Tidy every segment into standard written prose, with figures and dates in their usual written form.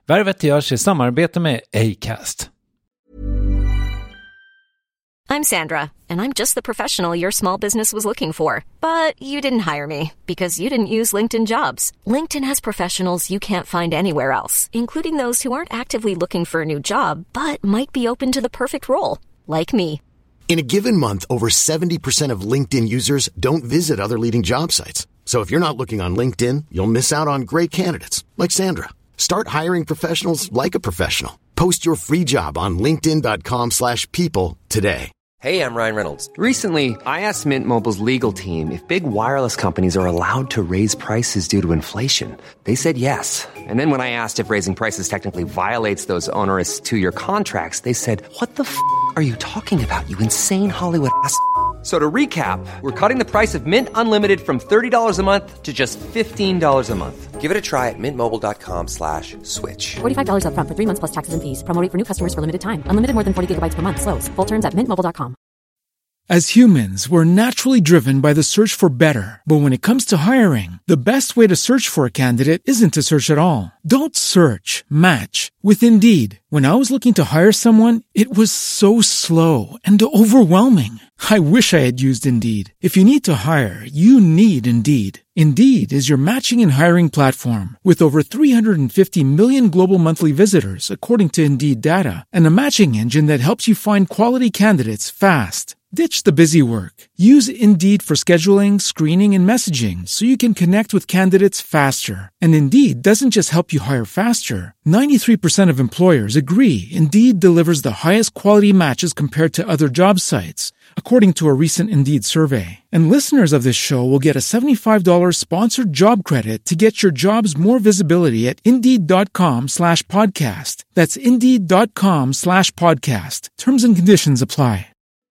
Värvet görs i samarbete med Acast. I'm Sandra, and I'm just the professional your small business was looking for. But you didn't hire me because you didn't use LinkedIn Jobs. LinkedIn has professionals you can't find anywhere else, including those who aren't actively looking for a new job, but might be open to the perfect role, like me. In a given month, over 70% of LinkedIn users don't visit other leading job sites. So if you're not looking on LinkedIn, you'll miss out on great candidates like Sandra. Start hiring professionals like a professional. Post your free job on linkedin.com/people today. Hey, I'm Ryan Reynolds. Recently, I asked Mint Mobile's legal team if big wireless companies are allowed to raise prices due to inflation. They said yes. And then when I asked if raising prices technically violates those onerous two-year contracts, they said, "What the f*** are you talking about, you insane Hollywood ass?" So to recap, we're cutting the price of Mint Unlimited from $30 a month to just $15 a month. Give it a try at mintmobile.com/switch. $45 up front for 3 months plus taxes and fees. Promo rate for new customers for limited time. Unlimited more than 40 gigabytes per month. Slows full terms at mintmobile.com. As humans, we're naturally driven by the search for better. But when it comes to hiring, the best way to search for a candidate isn't to search at all. Don't search, match with Indeed. When I was looking to hire someone, it was so slow and overwhelming. I wish I had used Indeed. If you need to hire, you need Indeed. Indeed is your matching and hiring platform with over 350 million global monthly visitors, according to Indeed data, and a matching engine that helps you find quality candidates fast. Ditch the busy work. Use Indeed for scheduling, screening, and messaging so you can connect with candidates faster. And Indeed doesn't just help you hire faster. 93% of employers agree Indeed delivers the highest quality matches compared to other job sites, according to a recent Indeed survey. And listeners of this show will get a $75 sponsored job credit to get your jobs more visibility at Indeed.com/podcast. That's Indeed.com/podcast. Terms and conditions apply.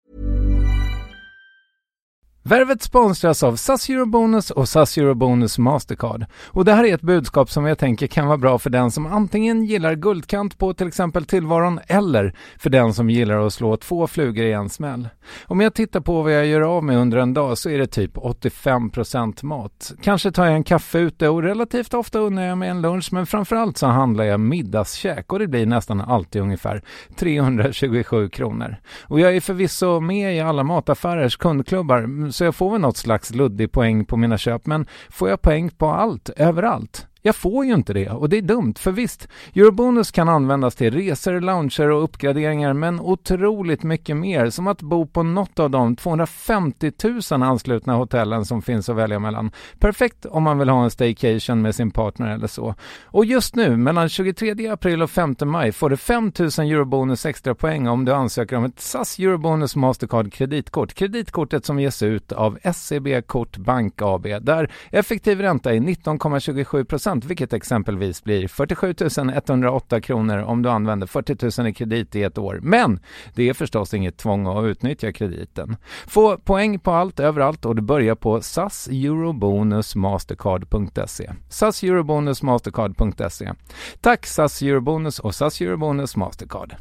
Värvet sponsras av SAS Eurobonus och SAS Eurobonus Mastercard. Och det här är ett budskap som jag tänker kan vara bra för den som antingen gillar guldkant på till exempel tillvaron eller för den som gillar att slå 2 flugor i en smäll. Om jag tittar på vad jag gör av med under en dag så är det typ 85% mat. Kanske tar jag en kaffe ute och relativt ofta unnar jag mig en lunch, men framförallt så handlar jag middagskäk och det blir nästan alltid ungefär 327 kronor. Och jag är förvisso med i alla mataffärers kundklubbar, så jag får väl något slags luddig poäng på mina köp, men får jag poäng på allt, överallt? Jag får ju inte det och det är dumt, för visst, Eurobonus kan användas till resor, lounger och uppgraderingar, men otroligt mycket mer, som att bo på något av de 250 000 anslutna hotellen som finns att välja mellan. Perfekt om man vill ha en staycation med sin partner eller så. Och just nu, mellan 23 april och 5 maj, får du 5 000 Eurobonus extra poäng om du ansöker om ett SAS Eurobonus Mastercard kreditkort. Kreditkortet som ges ut av SEB Kort Bank AB, där effektiv ränta är 19,27%. Vilket exempelvis blir 47 108 kronor om du använder 40 000 i kredit i ett år. Men det är förstås inget tvång att utnyttja krediten. Få poäng på allt, överallt, och du börjar på saseurobonusmastercard.se. saseurobonusmastercard.se. Tack SAS Eurobonus och SAS Eurobonus Mastercard.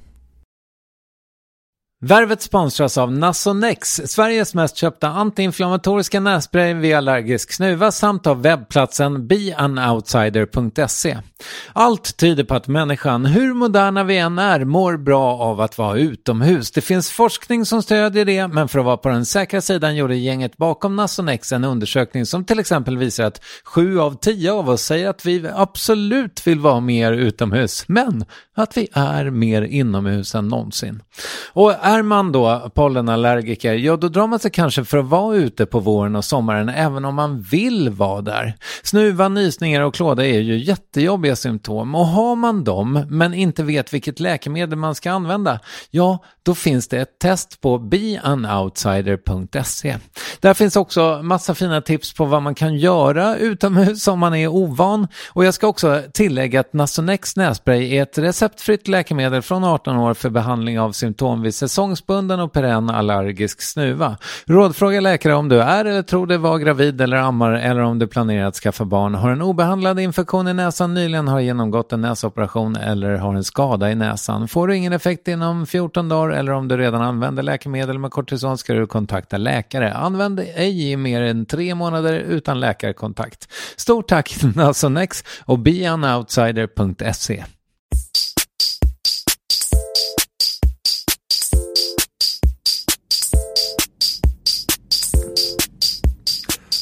Värvet sponsras av Nasonex, Sveriges mest köpta antiinflammatoriska nässpray vid allergisk snuva, samt av webbplatsen beanoutsider.se. Allt tyder på att människan, hur moderna vi än är, mår bra av att vara utomhus. Det finns forskning som stödjer det, men för att vara på den säkra sidan gjorde gänget bakom Nasonex en undersökning som till exempel visar att 7 av 10 av oss säger att vi absolut vill vara mer utomhus, men att vi är mer inomhus än någonsin. Och är man då pollenallergiker, ja då drar man sig kanske för att vara ute på våren och sommaren även om man vill vara där. Snuva, nysningar och klåda är ju jättejobbiga symptom, och har man dem men inte vet vilket läkemedel man ska använda, ja då finns det ett test på beanoutsider.se. Där finns också massa fina tips på vad man kan göra utomhus om man är ovan, och jag ska också tillägga att Nasonex nässpray är ett receptfritt läkemedel från 18 år för behandling av symptom vid säsongsbunden och perenn allergisk snuva. Rådfråga läkare om du är eller tror dig vara gravid eller ammar, eller om du planerar att skaffa barn, har en obehandlad infektion i näsan, nyligen har genomgått en näsoperation eller har en skada i näsan. Får du ingen effekt inom 14 dagar eller om du redan använder läkemedel med kortison ska du kontakta läkare. Använd ej i mer än 3 månader utan läkarkontakt. Stort tack Nasonex och beanoutsider.se.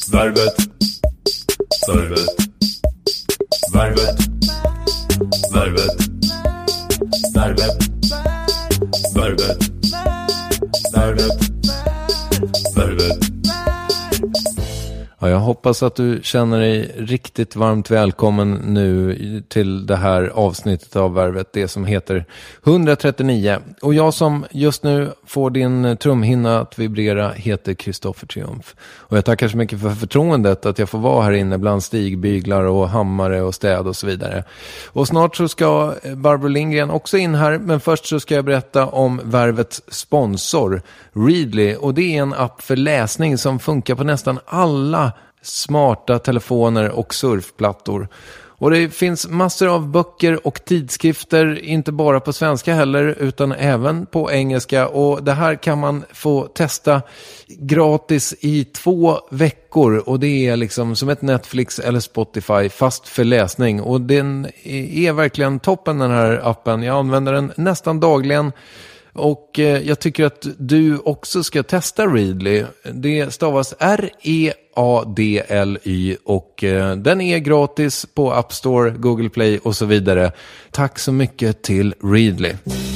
Värvet. Värvet. Värvet. Värvet. Värvet. Värvet. Värvet. Värvet. Ja, jag hoppas att du känner dig riktigt varmt välkommen nu till det här avsnittet av Värvet, det som heter 139. Och jag som just nu får din trumhinna att vibrera heter Kristoffer Triumf. Och jag tackar så mycket för förtroendet att jag får vara här inne bland stigbyglar och hammare och städ och så vidare. Och snart så ska Barbro Lindgren också in här, men först så ska jag berätta om Värvets sponsor, Readly. Och det är en app för läsning som funkar på nästan alla smarta telefoner och surfplattor. Och det finns massor av böcker och tidskrifter, inte bara på svenska heller utan även på engelska. Och det här kan man få testa gratis i 2 veckor. Och det är liksom som ett Netflix eller Spotify fast för läsning. Och den är verkligen toppen, den här appen. Jag använder den nästan dagligen. Och jag tycker att du också ska testa Readly. Det stavas R-E-A-D-L-Y och den är gratis på App Store, Google Play och så vidare. Tack så mycket till Readly.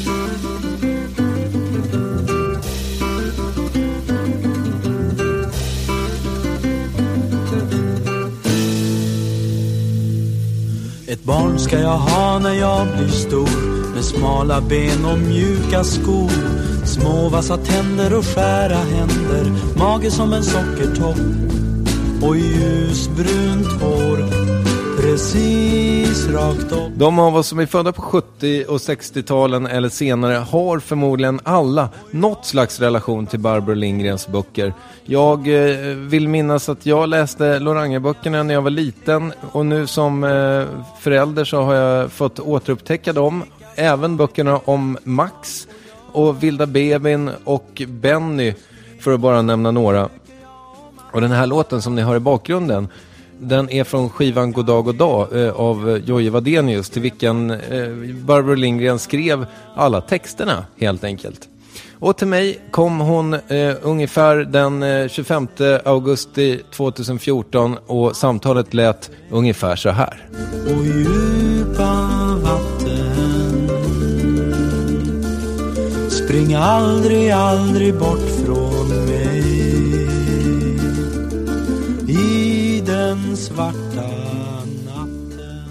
Ett barn ska jag ha när jag blir stor, med smala ben och mjuka skor, små vassa tänder och skära händer, mage som en sockertopp och ljusbrunt hår, precis rakt upp. De av oss som är födda på 70- och 60-talen eller senare har förmodligen alla något slags relation till Barbro Lindgrens böcker. Jag vill minnas att jag läste Lorange-böckerna när jag var liten, och nu som förälder så har jag fått återupptäcka dem. Även böckerna om Max och Vilda Bebin och Benny, för att bara nämna några. Och den här låten som ni hör i bakgrunden, den är från skivan Goddag Goddag av Jojje Wadenius, till vilken Barbro Lindgren skrev alla texterna helt enkelt. Och till mig kom hon ungefär den 25 augusti 2014 och samtalet lät ungefär så här. Och djupa vatten, spring aldrig, aldrig bort från mig, i den svarta natten.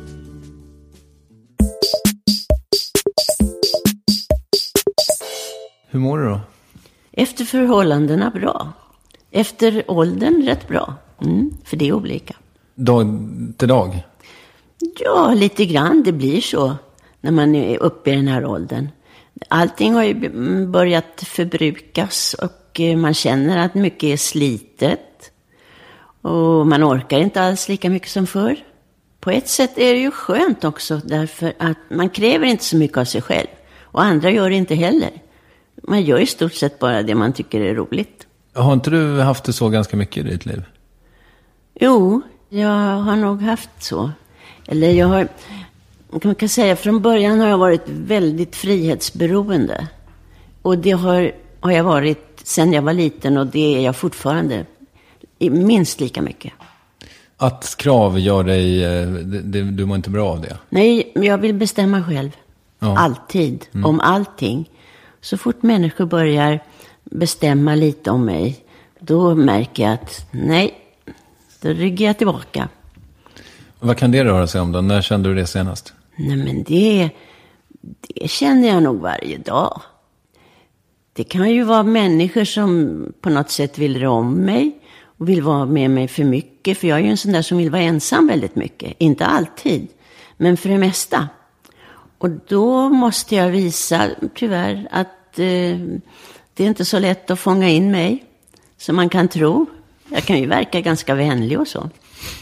Hur mår du då? Efter förhållandena bra. Efter åldern rätt bra. För det är olika. Dag till dag? Ja, lite grann. Det blir så när man är uppe i den här åldern. Allting har ju börjat förbrukas och man känner att mycket är slitet. Och man orkar inte alls lika mycket som förr. På ett sätt är det ju skönt också, därför att man kräver inte så mycket av sig själv. Och andra gör det inte heller. Man gör i stort sett bara det man tycker är roligt. Har inte du haft det så ganska mycket i ditt liv? Jo, jag har nog haft så. Eller man kan säga, från början har jag varit väldigt frihetsberoende. Och det har jag varit sedan jag var liten, och det är jag fortfarande minst lika mycket. Att krav gör dig, du mår inte bra av det? Nej, jag vill bestämma själv. Ja. Alltid, om allting. Så fort människor börjar bestämma lite om mig, då märker jag att nej, då ryggar jag tillbaka. Vad kan det röra sig om då? När kände du det senast? Nej, men det känner jag nog varje dag. Det kan ju vara människor som på något sätt vill rå om mig och vill vara med mig för mycket. För jag är ju en sån där som vill vara ensam väldigt mycket. Inte alltid, men för det mesta. Och då måste jag visa, tyvärr, att det är inte så lätt att fånga in mig som man kan tro. Jag kan ju verka ganska vänlig och så.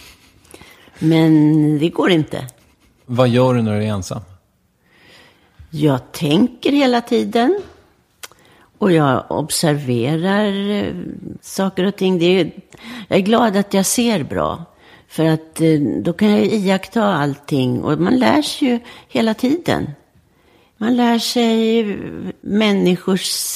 Men det går inte. Vad gör du när du är ensam? Jag tänker hela tiden. Och jag observerar saker och ting. Jag är glad att jag ser bra. För att då kan jag iaktta allting. Och man lär sig ju hela tiden. Man lär sig människors sätt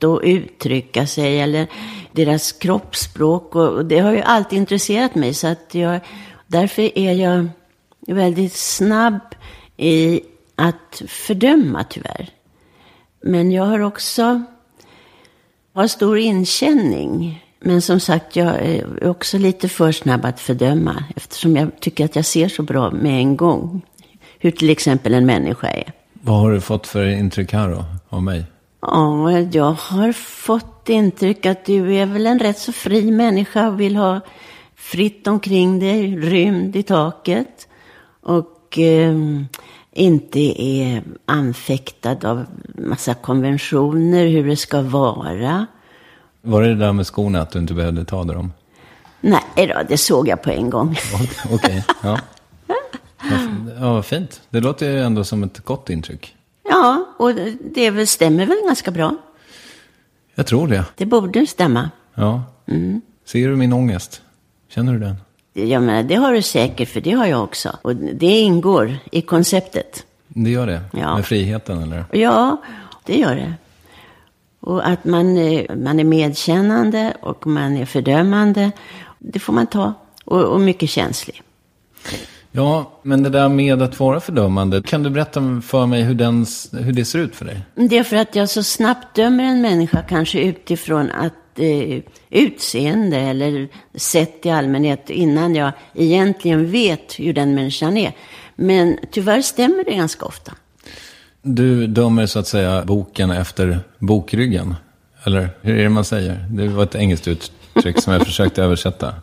att uttrycka sig eller deras kroppsspråk. Och det har ju alltid intresserat mig, så att därför är jag väldigt snabb i att fördöma, tyvärr. Men jag har också stor inkänning. Men som sagt, jag är också lite för snabb att fördöma, eftersom jag tycker att jag ser så bra med en gång hur till exempel en människa är. Vad har du fått för intryck här då, av mig? Ja, jag har fått intryck att du är väl en rätt så fri människa och vill ha fritt omkring dig, rymd i taket. Och inte är anfäktad av massa konventioner hur det ska vara. Var det där med skorna att du inte behövde ta dem? Nej då, det såg jag på en gång. Okej, ja. Ja, vad fint. Det låter ju ändå som ett gott intryck. Ja, och det stämmer väl ganska bra. Jag tror det. Det borde stämma. Ja. Mm. Ser du min ångest? Känner du den? Ja, men det har du säkert, för det har jag också. Och det ingår i konceptet. Det gör det? Ja. Med friheten, eller? Ja, det gör det. Och att man är medkännande och man är fördömande, det får man ta. Och mycket känslig. Ja, men det där med att vara fördömande, kan du berätta för mig hur det ser ut för dig? Det är för att jag så snabbt dömer en människa, kanske utifrån att utseende eller sätt i allmänhet, innan jag egentligen vet hur den människan är. Men tyvärr stämmer det ganska ofta. Du dömer så att säga boken efter bokryggen, eller hur är det man säger? Det var ett engelskt uttryck som jag försökte översätta.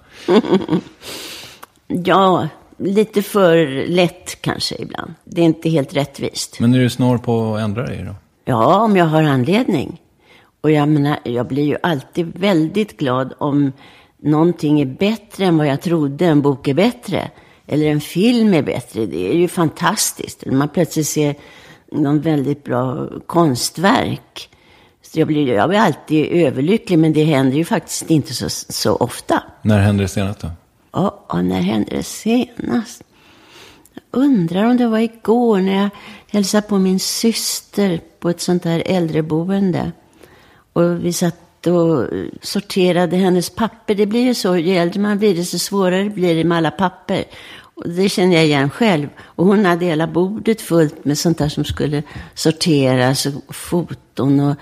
Ja, lite för lätt kanske ibland. Det är inte helt rättvist. Men är du snår på att ändra dig då? Ja, om jag har anledning. Och jag menar, jag blir ju alltid väldigt glad om någonting är bättre än vad jag trodde. En bok är bättre. Eller en film är bättre. Det är ju fantastiskt. Man plötsligt ser någon väldigt bra konstverk. Så jag blir alltid överlycklig, men det händer ju faktiskt inte så ofta. När hände det senast då? Ja, när hände det senast? Jag undrar om det var igår när jag hälsade på min syster på ett sånt här äldreboende. Och vi satt och sorterade hennes papper. Det blir ju så, ju äldre man blir, desto svårare blir det med alla papper. Och det känner jag igen själv. Och hon hade hela bordet fullt med sånt där som skulle sorteras. Och foton och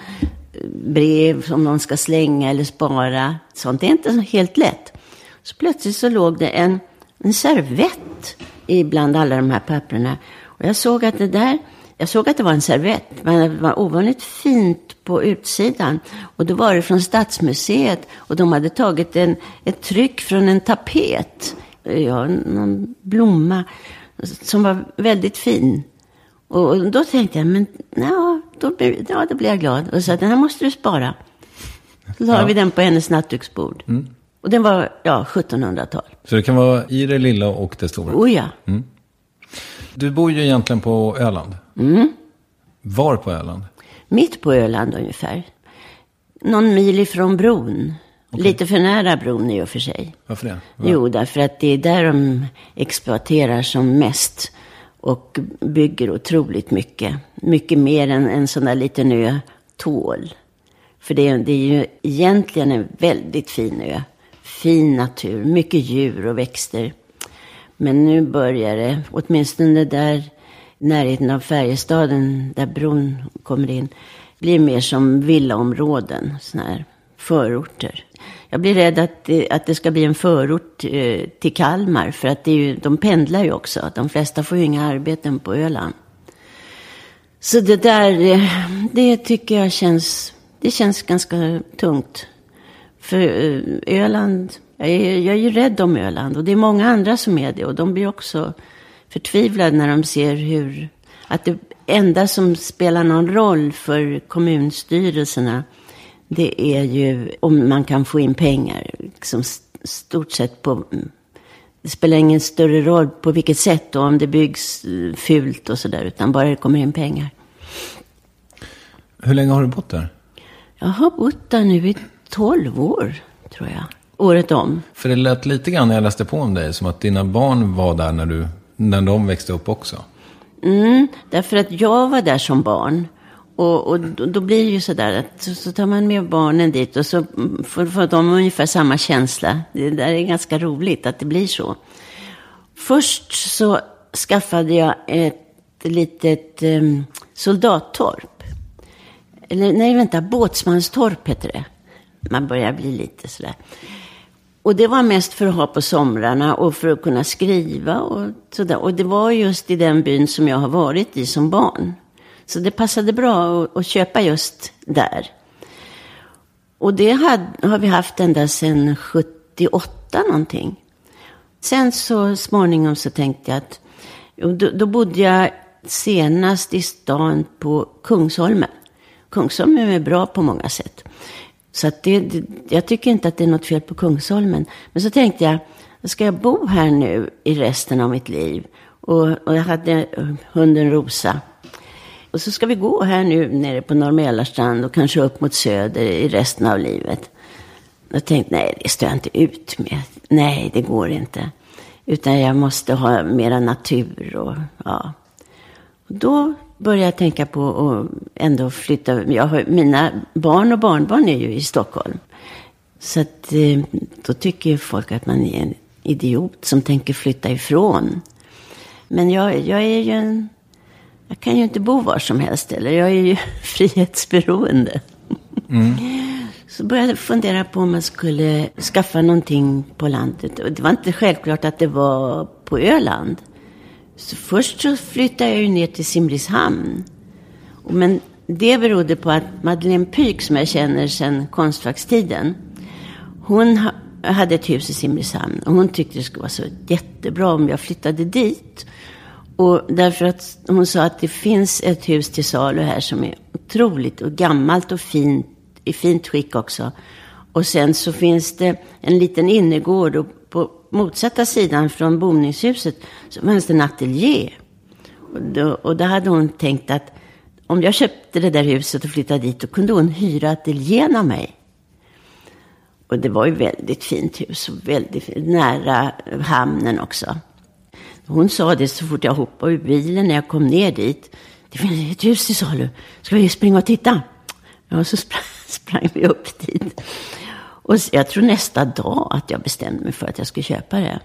brev som någon ska slänga eller spara. Sånt är inte så helt lätt. Så plötsligt så låg det en servett ibland alla de här papperna. Och jag såg att det var en servett, men det var ovanligt fint på utsidan. Och då var det från Stadsmuseet, och de hade tagit ett tryck från en tapet. Ja, någon blomma som var väldigt fin. Och då tänkte jag, men då blev jag glad. Och så den här måste du spara. Så la vi den på hennes nattduksbord. Mm. Och den var 1700-tal. Så det kan vara i det lilla och det stora? Oh ja. Mm. Du bor ju egentligen på Öland. Mm. Var på Öland? Mitt på Öland ungefär. Någon mil ifrån bron. Okay. Lite för nära bron i och för sig. Varför det? Jo, därför att det är där de exploaterar som mest. Och bygger otroligt mycket. Mycket mer än en sån där liten ö tål. För det är ju egentligen en väldigt fin ö. Fin natur, mycket djur och växter. Men nu börjar det, åtminstone där närheten av Färjestaden, där bron kommer in, blir mer som villaområden, såna här förorter. Jag blir rädd att det ska bli en förort till Kalmar, för att de pendlar ju också. De flesta får ju inga arbeten på Öland. Så det tycker jag känns ganska tungt. För Öland, jag är ju rädd om Öland, och det är många andra som är det, och de blir också förtvivlade när de ser att det enda som spelar någon roll för kommunstyrelserna, det är ju om man kan få in pengar, liksom stort sett det spelar ingen större roll på vilket sätt och om det byggs fult och sådär, utan bara det kommer in pengar. Hur länge har du bott där? Jag har bott där nu i 12 år, tror jag. Året om. För det lät lite grann när jag läste på om dig som att dina barn var där när de växte upp också. Därför att jag var där som barn. Och då blir det ju sådär att så tar man med barnen dit och så får de ungefär samma känsla. Det där är ganska roligt att det blir så. Först så skaffade jag ett litet soldattorp. Eller nej, vänta, båtsmanstorp heter det. Man börjar bli lite sådär. Och det var mest för att ha på somrarna och för att kunna skriva och sådär. Och det var just i den byn som jag har varit i som barn. Så det passade bra att köpa just där. Och det har vi haft ända sedan 78 någonting. Sen så småningom så tänkte jag att då bodde jag senast i stan på Kungsholmen. Kungsholmen är bra på många sätt. Så att jag tycker inte att det är något fel på Kungsholmen. Men så tänkte jag, ska jag bo här nu i resten av mitt liv? Och jag hade hunden Rosa. Och så ska vi gå här nu nere på Norr Mälarstrand och kanske upp mot söder i resten av livet. Jag tänkte, nej, det står jag inte ut med. Nej, det går inte. Utan jag måste ha mera natur och ja. Och då började jag tänka på att ändå flytta. Mina barn och barnbarn är ju i Stockholm. Så att då tycker folk att man är en idiot som tänker flytta ifrån. Men jag är ju jag kan ju inte bo var som helst, eller jag är ju frihetsberoende. Så började jag fundera på om man skulle skaffa någonting på landet. Och det var inte självklart att det var på Öland. Så först så flyttade jag ju ner till Simrishamn. Men det berodde på att Madeleine Pyk, som jag känner sedan Konstfackstiden, hon hade ett hus i Simrishamn. Och hon tyckte det skulle vara så jättebra om jag flyttade dit. Och därför att hon sa att det finns ett hus till salu här som är otroligt och gammalt och fint, i fint skick också. Och sen så finns det en liten innergård och på motsatta sidan från boningshuset så fanns det en ateljé. Och då hade hon tänkt att om jag köpte det där huset och flyttade dit, då kunde hon hyra ateljén av mig. Och det var ju väldigt fint hus och väldigt fint, nära hamnen också. Hon sa det så fort jag hoppade ur bilen när jag kom ner dit. Det finns ett hus till salu. Ska vi springa och titta? Ja, så sprang vi upp dit. Och jag tror nästa dag att jag bestämde mig för att jag skulle köpa det.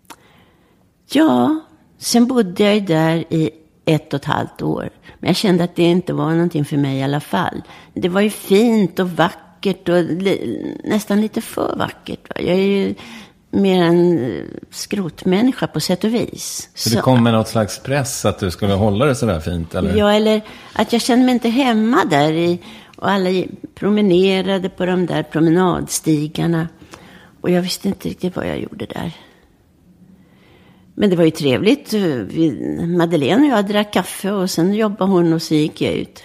Ja, sen bodde jag där i 1,5 år. Men jag kände att det inte var någonting för mig i alla fall. Det var ju fint och vackert och nästan lite för vackert. Jag är ju mer en skrotmänniska på sätt och vis. Så det kom med något slags press att du skulle hålla det så där fint? Eller? Ja, eller att jag kände mig inte hemma där i... Och alla promenerade på de där promenadstigarna. Och jag visste inte riktigt vad jag gjorde där. Men det var ju trevligt. Madeleine och jag drack kaffe och sen jobbade hon och så gick jag ut.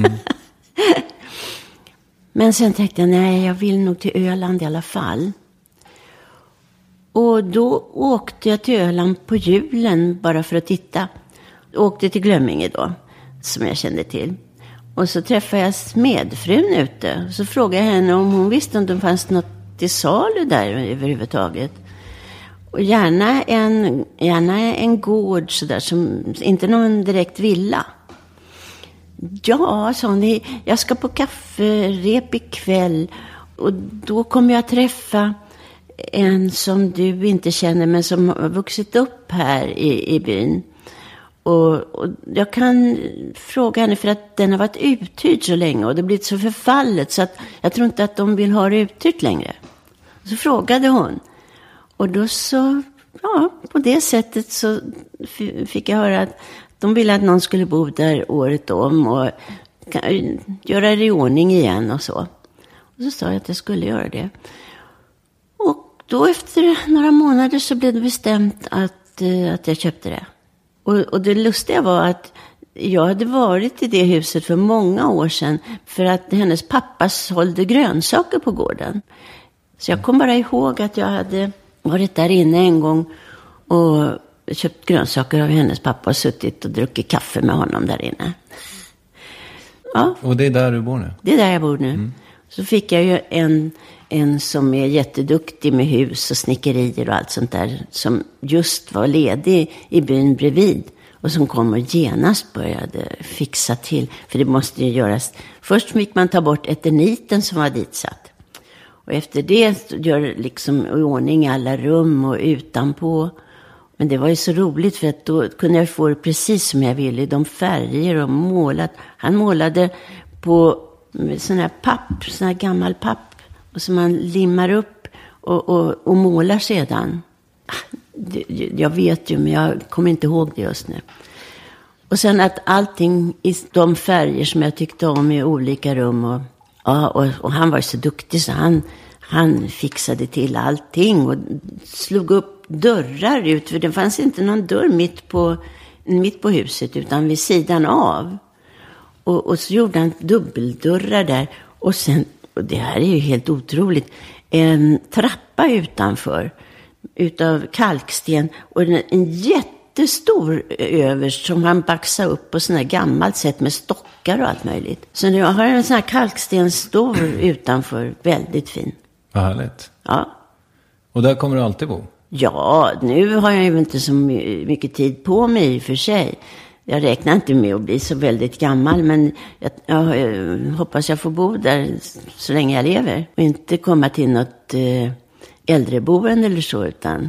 Men sen tänkte jag, nej, jag vill nog till Öland i alla fall. Och då åkte jag till Öland på julen bara för att titta. Åkte till Glömminge då, som jag kände till. Och så träffade jag smedfrun ute. Så frågade jag henne om hon visste om det fanns något till salu där överhuvudtaget. Och gärna en gård sådär, som inte någon direkt villa. Ja, sa hon, jag ska på kafferep ikväll. Och då kommer jag träffa en som du inte känner men som har vuxit upp här i byn. Och jag kan fråga henne för att den har varit uthyrd så länge och det har blivit så förfallet så att jag tror inte att de vill ha det uthyrt längre. Så frågade hon. Och då så, ja, på det sättet så fick jag höra att de ville att någon skulle bo där året om och göra det i ordning igen och så. Och så sa jag att jag skulle göra det. Och då efter några månader så blev det bestämt att jag köpte det. Och det lustiga var att jag hade varit i det huset för många år sedan för att hennes pappa sålde grönsaker på gården. Så jag kom bara ihåg att jag hade varit där inne en gång och köpt grönsaker av hennes pappa och suttit och druckit kaffe med honom där inne. Ja. Och det är där du bor nu? Det är där jag bor nu. Så fick jag ju en som är jätteduktig med hus och snickerier och allt sånt där som just var ledig i byn bredvid. Och som kom och genast började fixa till. För det måste ju göras. Först fick man ta bort eterniten som var ditsatt. Och efter det gör liksom i ordning alla rum och utanpå. Men det var ju så roligt för att då kunde jag få det precis som jag ville. De färger och målat. Han målade på sån här papp, sån här gammal papp. Och som man limmar upp och målar sedan. Jag vet ju, men jag kommer inte ihåg det just nu. Och sen att allting i de färger som jag tyckte om i olika rum. Och han var så duktig så han fixade till allting. Och slog upp dörrar ut. För det fanns inte någon dörr mitt på huset utan vid sidan av. Och så gjorde han dubbeldörrar där. Och sen, och det här är ju helt otroligt, en trappa utanför utav kalksten och en jättestor överst som han baxade upp på sån här gammalt sätt med stockar och allt möjligt. Så jag har en sån här kalksten stor utanför, väldigt fin. Vad härligt. Ja. Och där kommer du alltid bo? Ja, nu har jag ju inte så mycket tid på mig i och för sig. Jag räknar inte med att bli så väldigt gammal, men jag hoppas jag får bo där så länge jag lever. Och inte komma till något äldreboende eller så, utan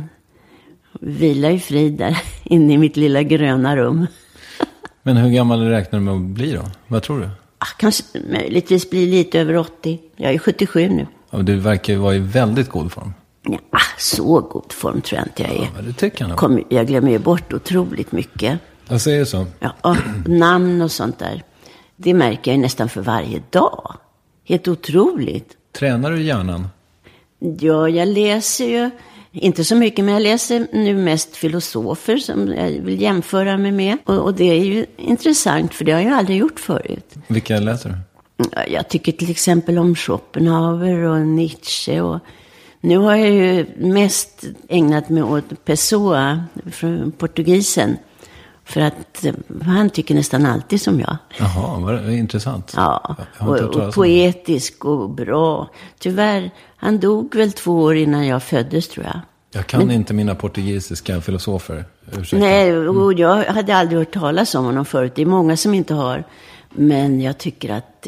vila i frid där inne i mitt lilla gröna rum. Men hur gammal räknar du med att bli då? Vad tror du? Kanske möjligtvis bli lite över 80. Jag är 77 nu. Ja, du verkar ju vara i väldigt god form. Ja, så god form tror jag inte jag är. Ja, det tycker jag nog. Jag glömmer ju bort otroligt mycket. Jag säger så. Ja, och namn och sånt där. Det märker jag nästan för varje dag. Helt otroligt. Tränar du hjärnan? Ja, jag läser ju inte så mycket, men jag läser nu mest filosofer som jag vill jämföra mig med. Och det är ju intressant, för det har jag aldrig gjort förut. Vilka läser du? Jag tycker till exempel om Schopenhauer och Nietzsche. Och nu har jag ju mest ägnat mig åt Pessoa från portugisen. För att han tycker nästan alltid som jag. Jaha, vad intressant. Ja, och poetisk och bra. Tyvärr, han dog väl 2 år innan jag föddes, tror jag. Jag kan inte mina portugisiska filosofer. Ursäkta. Nej, och jag hade aldrig hört talas om honom förut. Det är många som inte har. Men jag tycker att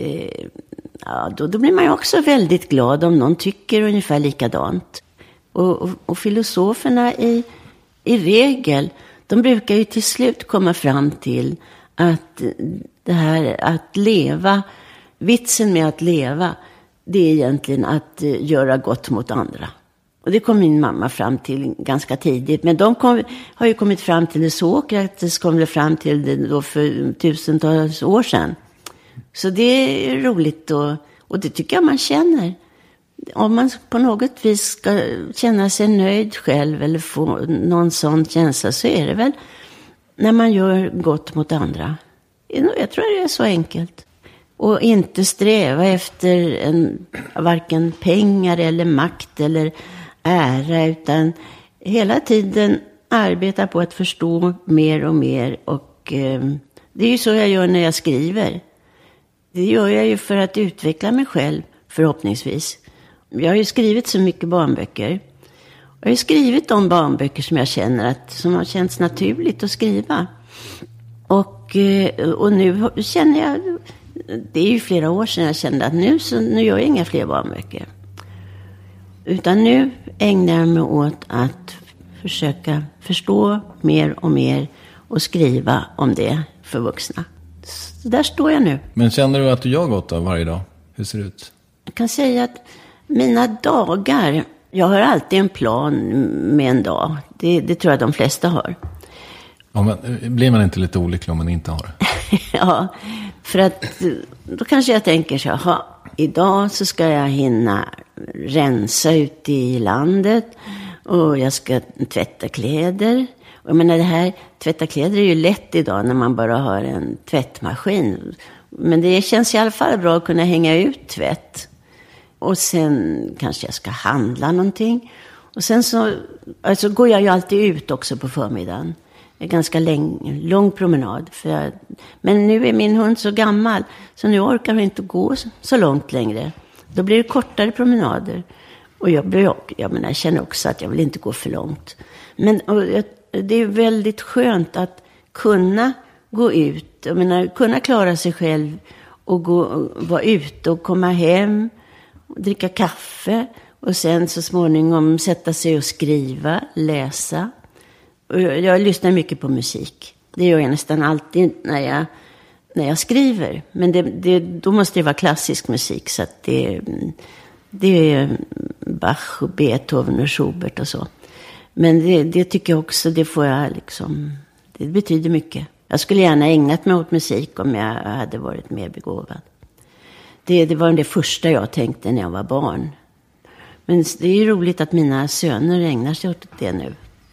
då blir man ju också väldigt glad om någon tycker ungefär likadant. Och filosoferna i regel, de brukar ju till slut komma fram till att det här att leva, vitsen med att leva, det är egentligen att göra gott mot andra. Och det kom min mamma fram till ganska tidigt. Men de har ju kommit fram till det, Sokrates kom väl fram till det då för tusentals år sedan. Så det är roligt och det tycker jag man känner. Om man på något vis ska känna sig nöjd själv eller få någon sån känsla, så är det väl när man gör gott mot andra. Jag tror det är så enkelt. Och inte sträva efter varken pengar eller makt eller ära, utan hela tiden arbeta på att förstå mer och mer. Och det är ju så jag gör när jag skriver. Det gör jag ju för att utveckla mig själv, förhoppningsvis. Jag har ju skrivit så mycket barnböcker. Jag har ju skrivit de barnböcker som jag känner som har känts naturligt att skriva. Och nu känner jag, det är ju flera år sedan jag kände att nu gör jag inga fler barnböcker. Utan nu ägnar jag mig åt att försöka förstå mer och mer och skriva om det för vuxna. Så där står jag nu. Men känner du att du gör gott av varje dag? Hur ser det ut? Jag kan säga att mina dagar, jag har alltid en plan med en dag. Det tror jag de flesta har. Ja, men blir man inte lite olycklig om man inte har? Ja, för att då kanske jag tänker så här, idag så ska jag hinna rensa ute i landet och jag ska tvätta kläder. Och jag menar, det här tvätta kläder är ju lätt idag när man bara har en tvättmaskin. Men det känns i alla fall bra att kunna hänga ut tvätt. Och sen kanske jag ska handla någonting. Och sen så går jag ju alltid ut också på förmiddagen. En ganska lång promenad. Men nu är min hund så gammal så nu orkar hon inte gå så långt längre. Då blir det kortare promenader. Och jag känner också att jag vill inte gå för långt. Men det är väldigt skönt att kunna gå ut, jag menar, kunna klara sig själv och vara ute och komma hem och dricka kaffe och sen så småningom sätta sig och skriva, läsa. Och jag lyssnar mycket på musik. Det gör jag nästan alltid när jag skriver. Men då måste det vara klassisk musik, så att det är Bach och Beethoven och Schubert och så. Men det tycker jag också, det får jag liksom, det betyder mycket. Jag skulle gärna ägnat mig åt musik om jag hade varit mer begåvad. Det var det första jag tänkte när jag var barn. Men det är ju roligt att mina söner ägnar sig åt det nu.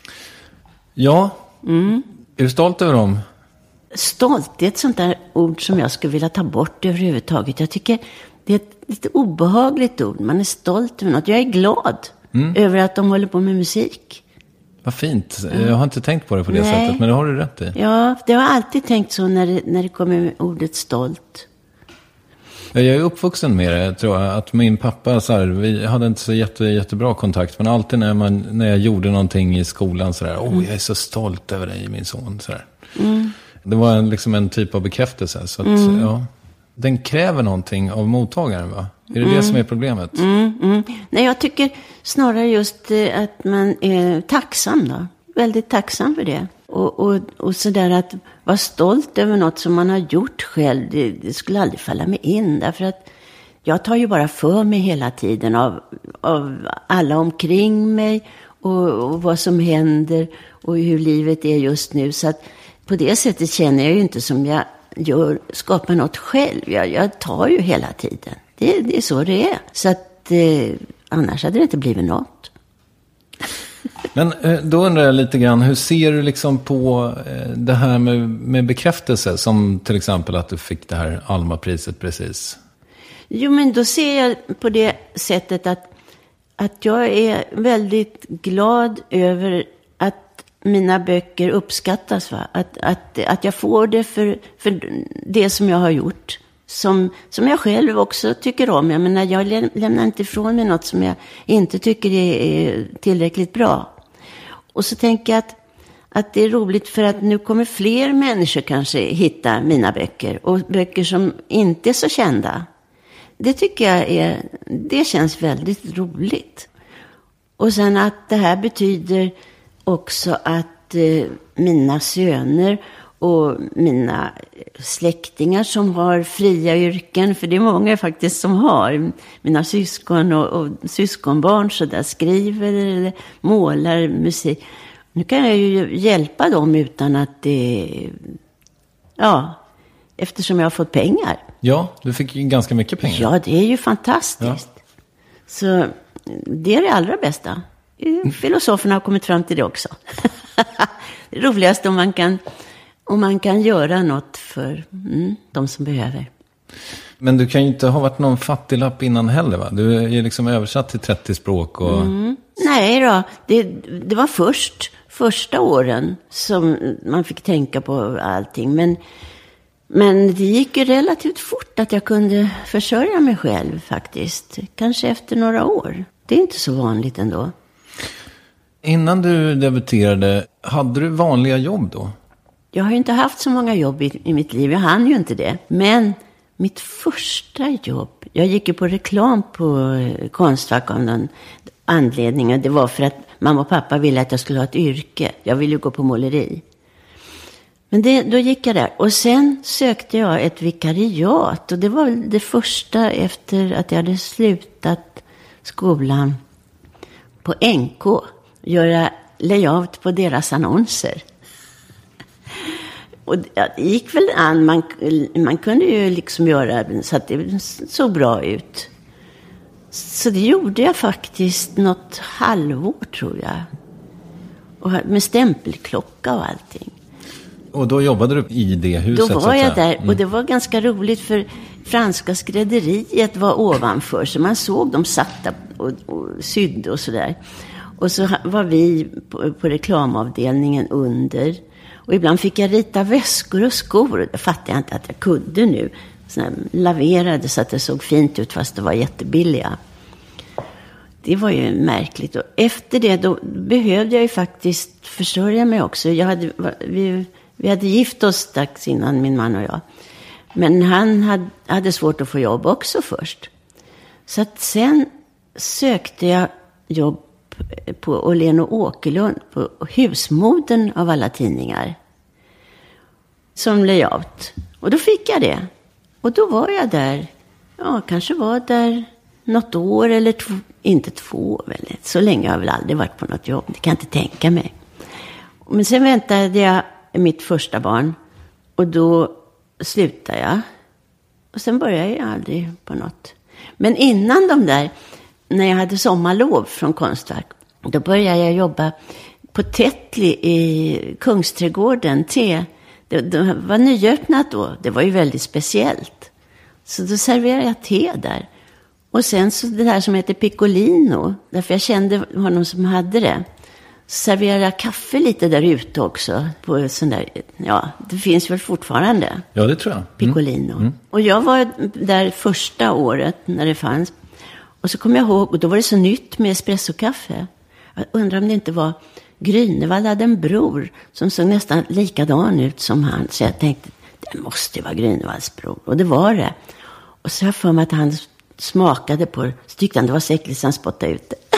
Ja, är du stolt över dem? Stolt, det är ett sånt där ord som jag skulle vilja ta bort överhuvudtaget. Jag tycker det är ett lite obehagligt ord. Man är stolt över något. Jag är glad över att de håller på med musik. Vad fint. Jag har inte tänkt på det på det sättet, men det har du rätt i. Ja, det har alltid tänkt så när det kommer med ordet stolt. Jag är uppvuxen med det, tror jag. Att min pappa, vi hade inte så jättebra kontakt. Men alltid när jag gjorde någonting i skolan jag är så stolt över dig, min son. Det var liksom en typ av bekräftelse. Så att, den kräver någonting av mottagaren, va? Är det som är problemet? Nej, jag tycker snarare just att man är tacksam då. Väldigt tacksam för det. Och sådär att vara stolt över något som man har gjort själv, det skulle aldrig falla mig in. Därför att jag tar ju bara för mig hela tiden av alla omkring mig och vad som händer och hur livet är just nu. Så att på det sättet känner jag ju inte som jag skapar något själv. Jag tar ju hela tiden. Det är så det är. Så att annars hade det inte blivit något. Men då undrar jag lite grann, hur ser du liksom på det här med bekräftelse, som till exempel att du fick det här Alma-priset precis? Jo, men då ser jag på det sättet att jag är väldigt glad över att mina böcker uppskattas, va? Att jag får det för det som jag har gjort. Som jag själv också tycker om. Jag menar, jag lämnar inte ifrån mig något som jag inte tycker är tillräckligt bra. Och så tänker jag att det är roligt, för att nu kommer fler människor kanske hitta mina böcker. Och böcker som inte är så kända. Det tycker jag det känns väldigt roligt. Och sen att det här betyder också att mina söner och mina släktingar som har fria yrken, för det är många faktiskt som har, mina syskon och syskonbarn så där, skriver eller målar musik. Nu kan jag ju hjälpa dem utan att eftersom jag har fått pengar. Ja, du fick ju ganska mycket pengar. Ja, det är ju fantastiskt. Ja. Så det är det allra bästa. Filosoferna har kommit fram till det också. Det roligaste om man kan göra något för de som behöver. Men du kan ju inte ha varit någon fattiglapp innan heller, va? Du är ju liksom översatt till 30 språk och... Nej då, det var första åren som man fick tänka på allting. Men det gick ju relativt fort att jag kunde försörja mig själv faktiskt. Kanske efter några år. Det är inte så vanligt ändå. Innan du debuterade, hade du vanliga jobb då? Jag har ju inte haft så många jobb i mitt liv. Jag hann ju inte det. Men mitt första jobb, jag gick ju på reklam på Konstfack av någon anledning. Det var för att mamma och pappa ville att jag skulle ha ett yrke. Jag ville ju gå på måleri. Men då gick jag där. Och sen sökte jag ett vikariat. Och det var det första efter att jag hade slutat skolan på NK. Göra layout på deras annonser. Och det gick väl an. Man kunde ju liksom göra så att det såg bra ut. Så det gjorde jag faktiskt något halvår, tror jag. Och med stämpelklocka och allting. Och då jobbade du i det huset? Då var jag där. Och det var ganska roligt, för franska skrädderiet var ovanför. Så man såg dem satta och sydde och sådär. Och så var vi på reklamavdelningen under. Och ibland fick jag rita väskor och skor. Det fattade jag inte att jag kunde nu. Så laverade så att det såg fint ut fast det var jättebilliga. Det var ju märkligt. Och efter det då behövde jag ju faktiskt försörja mig också. Vi Vi hade gift oss strax innan, min man och jag. Men han hade svårt att få jobb också först. Så att sen sökte jag jobb på Åhlén och Åkerlund, på husmodern av alla tidningar. Som layout. Och då fick jag det. Och då var jag där, kanske var där något år eller inte 2 år. Väl. Så länge har jag väl aldrig varit på något jobb, det kan jag inte tänka mig. Men sen väntade jag mitt första barn och då slutade jag. Och sen började jag aldrig på något. Men innan de där, när jag hade sommarlov från Konstverk, då började jag jobba på Tettli i Kungsträdgården, Det var nyöppnat då. Det var ju väldigt speciellt. Så då serverade jag te där. Och sen så det här som heter Piccolino. Därför jag kände honom som hade det. Så serverade jag kaffe lite där ute också. På sån där, det finns väl fortfarande. Ja, det tror jag. Piccolino. Och jag var där första året när det fanns. Och så kom jag ihåg, och då var det så nytt med espressokaffe. Jag undrar om det inte var... Grünewald hade en bror som såg nästan likadan ut som han. Så jag tänkte, det måste ju vara Grünewalds bror. Och det var det. Och så jag för mig att han smakade på det. Så tyckte han det var så äckligt så han spottade ut det.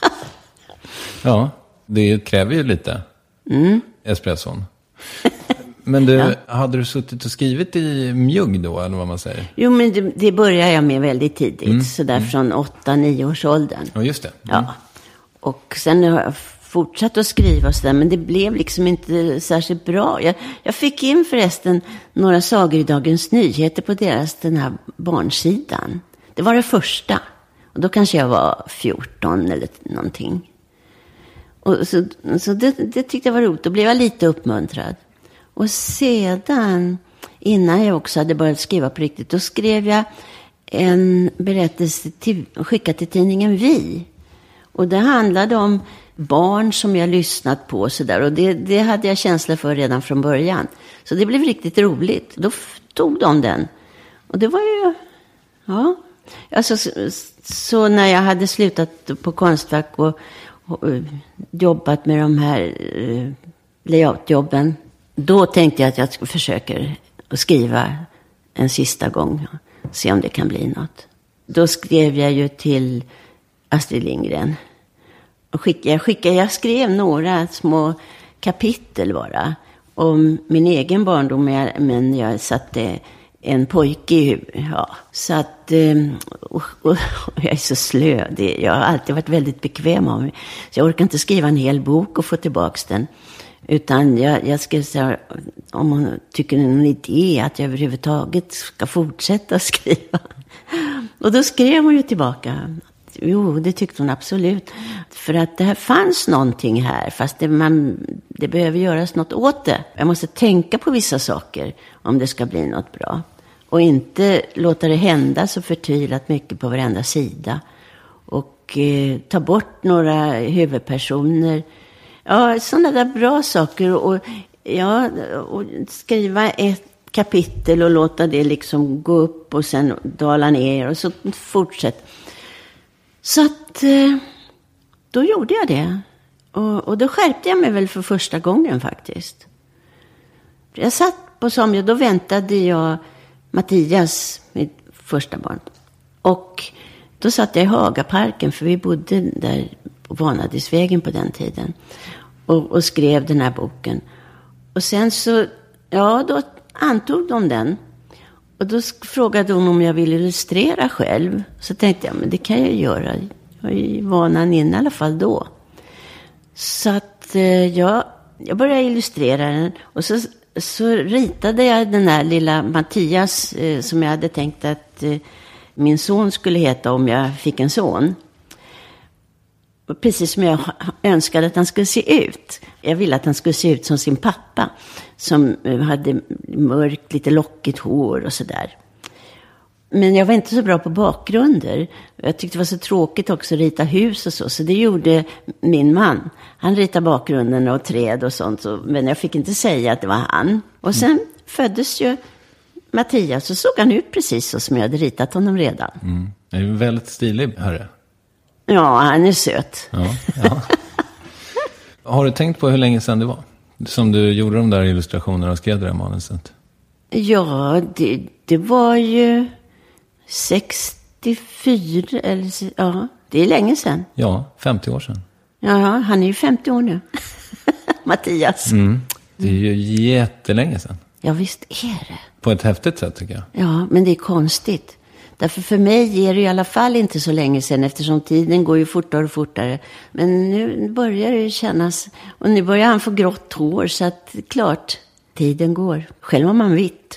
Ja, det kräver ju lite. Espresson. Men du, hade du suttit och skrivit i mjugg då, eller vad man säger? Jo, men det började jag med väldigt tidigt. Så där från 8-9 års åldern. Ja, just det. Ja. Och sen har jag fortsatt att skriva och sådär, men det blev liksom inte särskilt bra. Jag fick in förresten några sagor i Dagens Nyheter på den här barnsidan. Det var det första. Och då kanske jag var 14 eller någonting. Och så det tyckte jag var roligt. Då blev jag lite uppmuntrad. Och sedan, innan jag också hade börjat skriva på riktigt, då skrev jag en berättelse skickad till tidningen Vi. Och det handlade om barn som jag lyssnat på och sådär. Och det hade jag känsla för redan från början. Så det blev riktigt roligt. Då tog de den. Och det var ju... Ja. Alltså, så när jag hade slutat på Konstverk och jobbat med de här layoutjobben. Då tänkte jag att jag försöker skriva en sista gång. Se om det kan bli något. Då skrev jag ju till Astrid Lindgren. Jag skrev några små kapitel bara om min egen barndom, men jag satte en pojke i huvudet. Ja. Så att, och jag är så slö. Jag har alltid varit väldigt bekväm av mig. Så jag orkar inte skriva en hel bok och få tillbaka den. Utan jag skrev så här, om hon tycker det är någon idé att jag överhuvudtaget ska fortsätta skriva. Och då skrev hon ju tillbaka. Jo, det tyckte hon absolut. För att det här fanns någonting här. Fast det behöver göras något åt det. Jag måste tänka på vissa saker om det ska bli något bra. Och inte låta det hända så förtvivlat mycket på varenda sida. Och ta bort några huvudpersoner. Ja, sådana där bra saker. Och skriva ett kapitel och låta det liksom gå upp och sen dala ner. Och så fortsätt. Så att då gjorde jag det. Och då skärpte jag mig väl för första gången faktiskt. Jag satt på somliga, då väntade jag Mattias, mitt första barn. Och då satt jag i Hagaparken, för vi bodde där på Vanadisvägen på den tiden. Och skrev den här boken. Och sen så, då antog de den. Och då frågade hon om jag ville illustrera själv. Så tänkte jag, men det kan jag göra. Jag är ju vanan in i alla fall då. Så att jag började illustrera den. Och så ritade jag den här lilla Mattias som jag hade tänkt att min son skulle heta om jag fick en son. Precis som jag önskade att han skulle se ut. Jag ville att han skulle se ut som sin pappa. Som hade mörkt, lite lockigt hår och sådär. Men jag var inte så bra på bakgrunder. Jag tyckte det var så tråkigt också att rita hus och så. Så det gjorde min man. Han ritade bakgrunden och träd och sånt. Men jag fick inte säga att det var han. Och sen föddes ju Mattias. Så såg han ut precis så som jag hade ritat honom redan. Mm. Det är ju väldigt stilig, herre. Ja, han är söt. Ja. Har du tänkt på hur länge sedan det var? som du gjorde de där illustrationerna och skrev det där manuset? Ja, det var ju 64, eller ja, det är länge sedan. Ja, 50 år sedan. Ja, han är ju 50 år nu. Mattias. Det är ju jättelänge sedan. Ja, visst är det. På ett häftigt sätt tycker jag. Ja, men det är konstigt. Därför för mig är det i alla fall inte så länge sedan, eftersom tiden går ju fortare och fortare. Men nu börjar det kännas, och nu börjar han få grått hår, så att klart, tiden går. Själv har man vitt.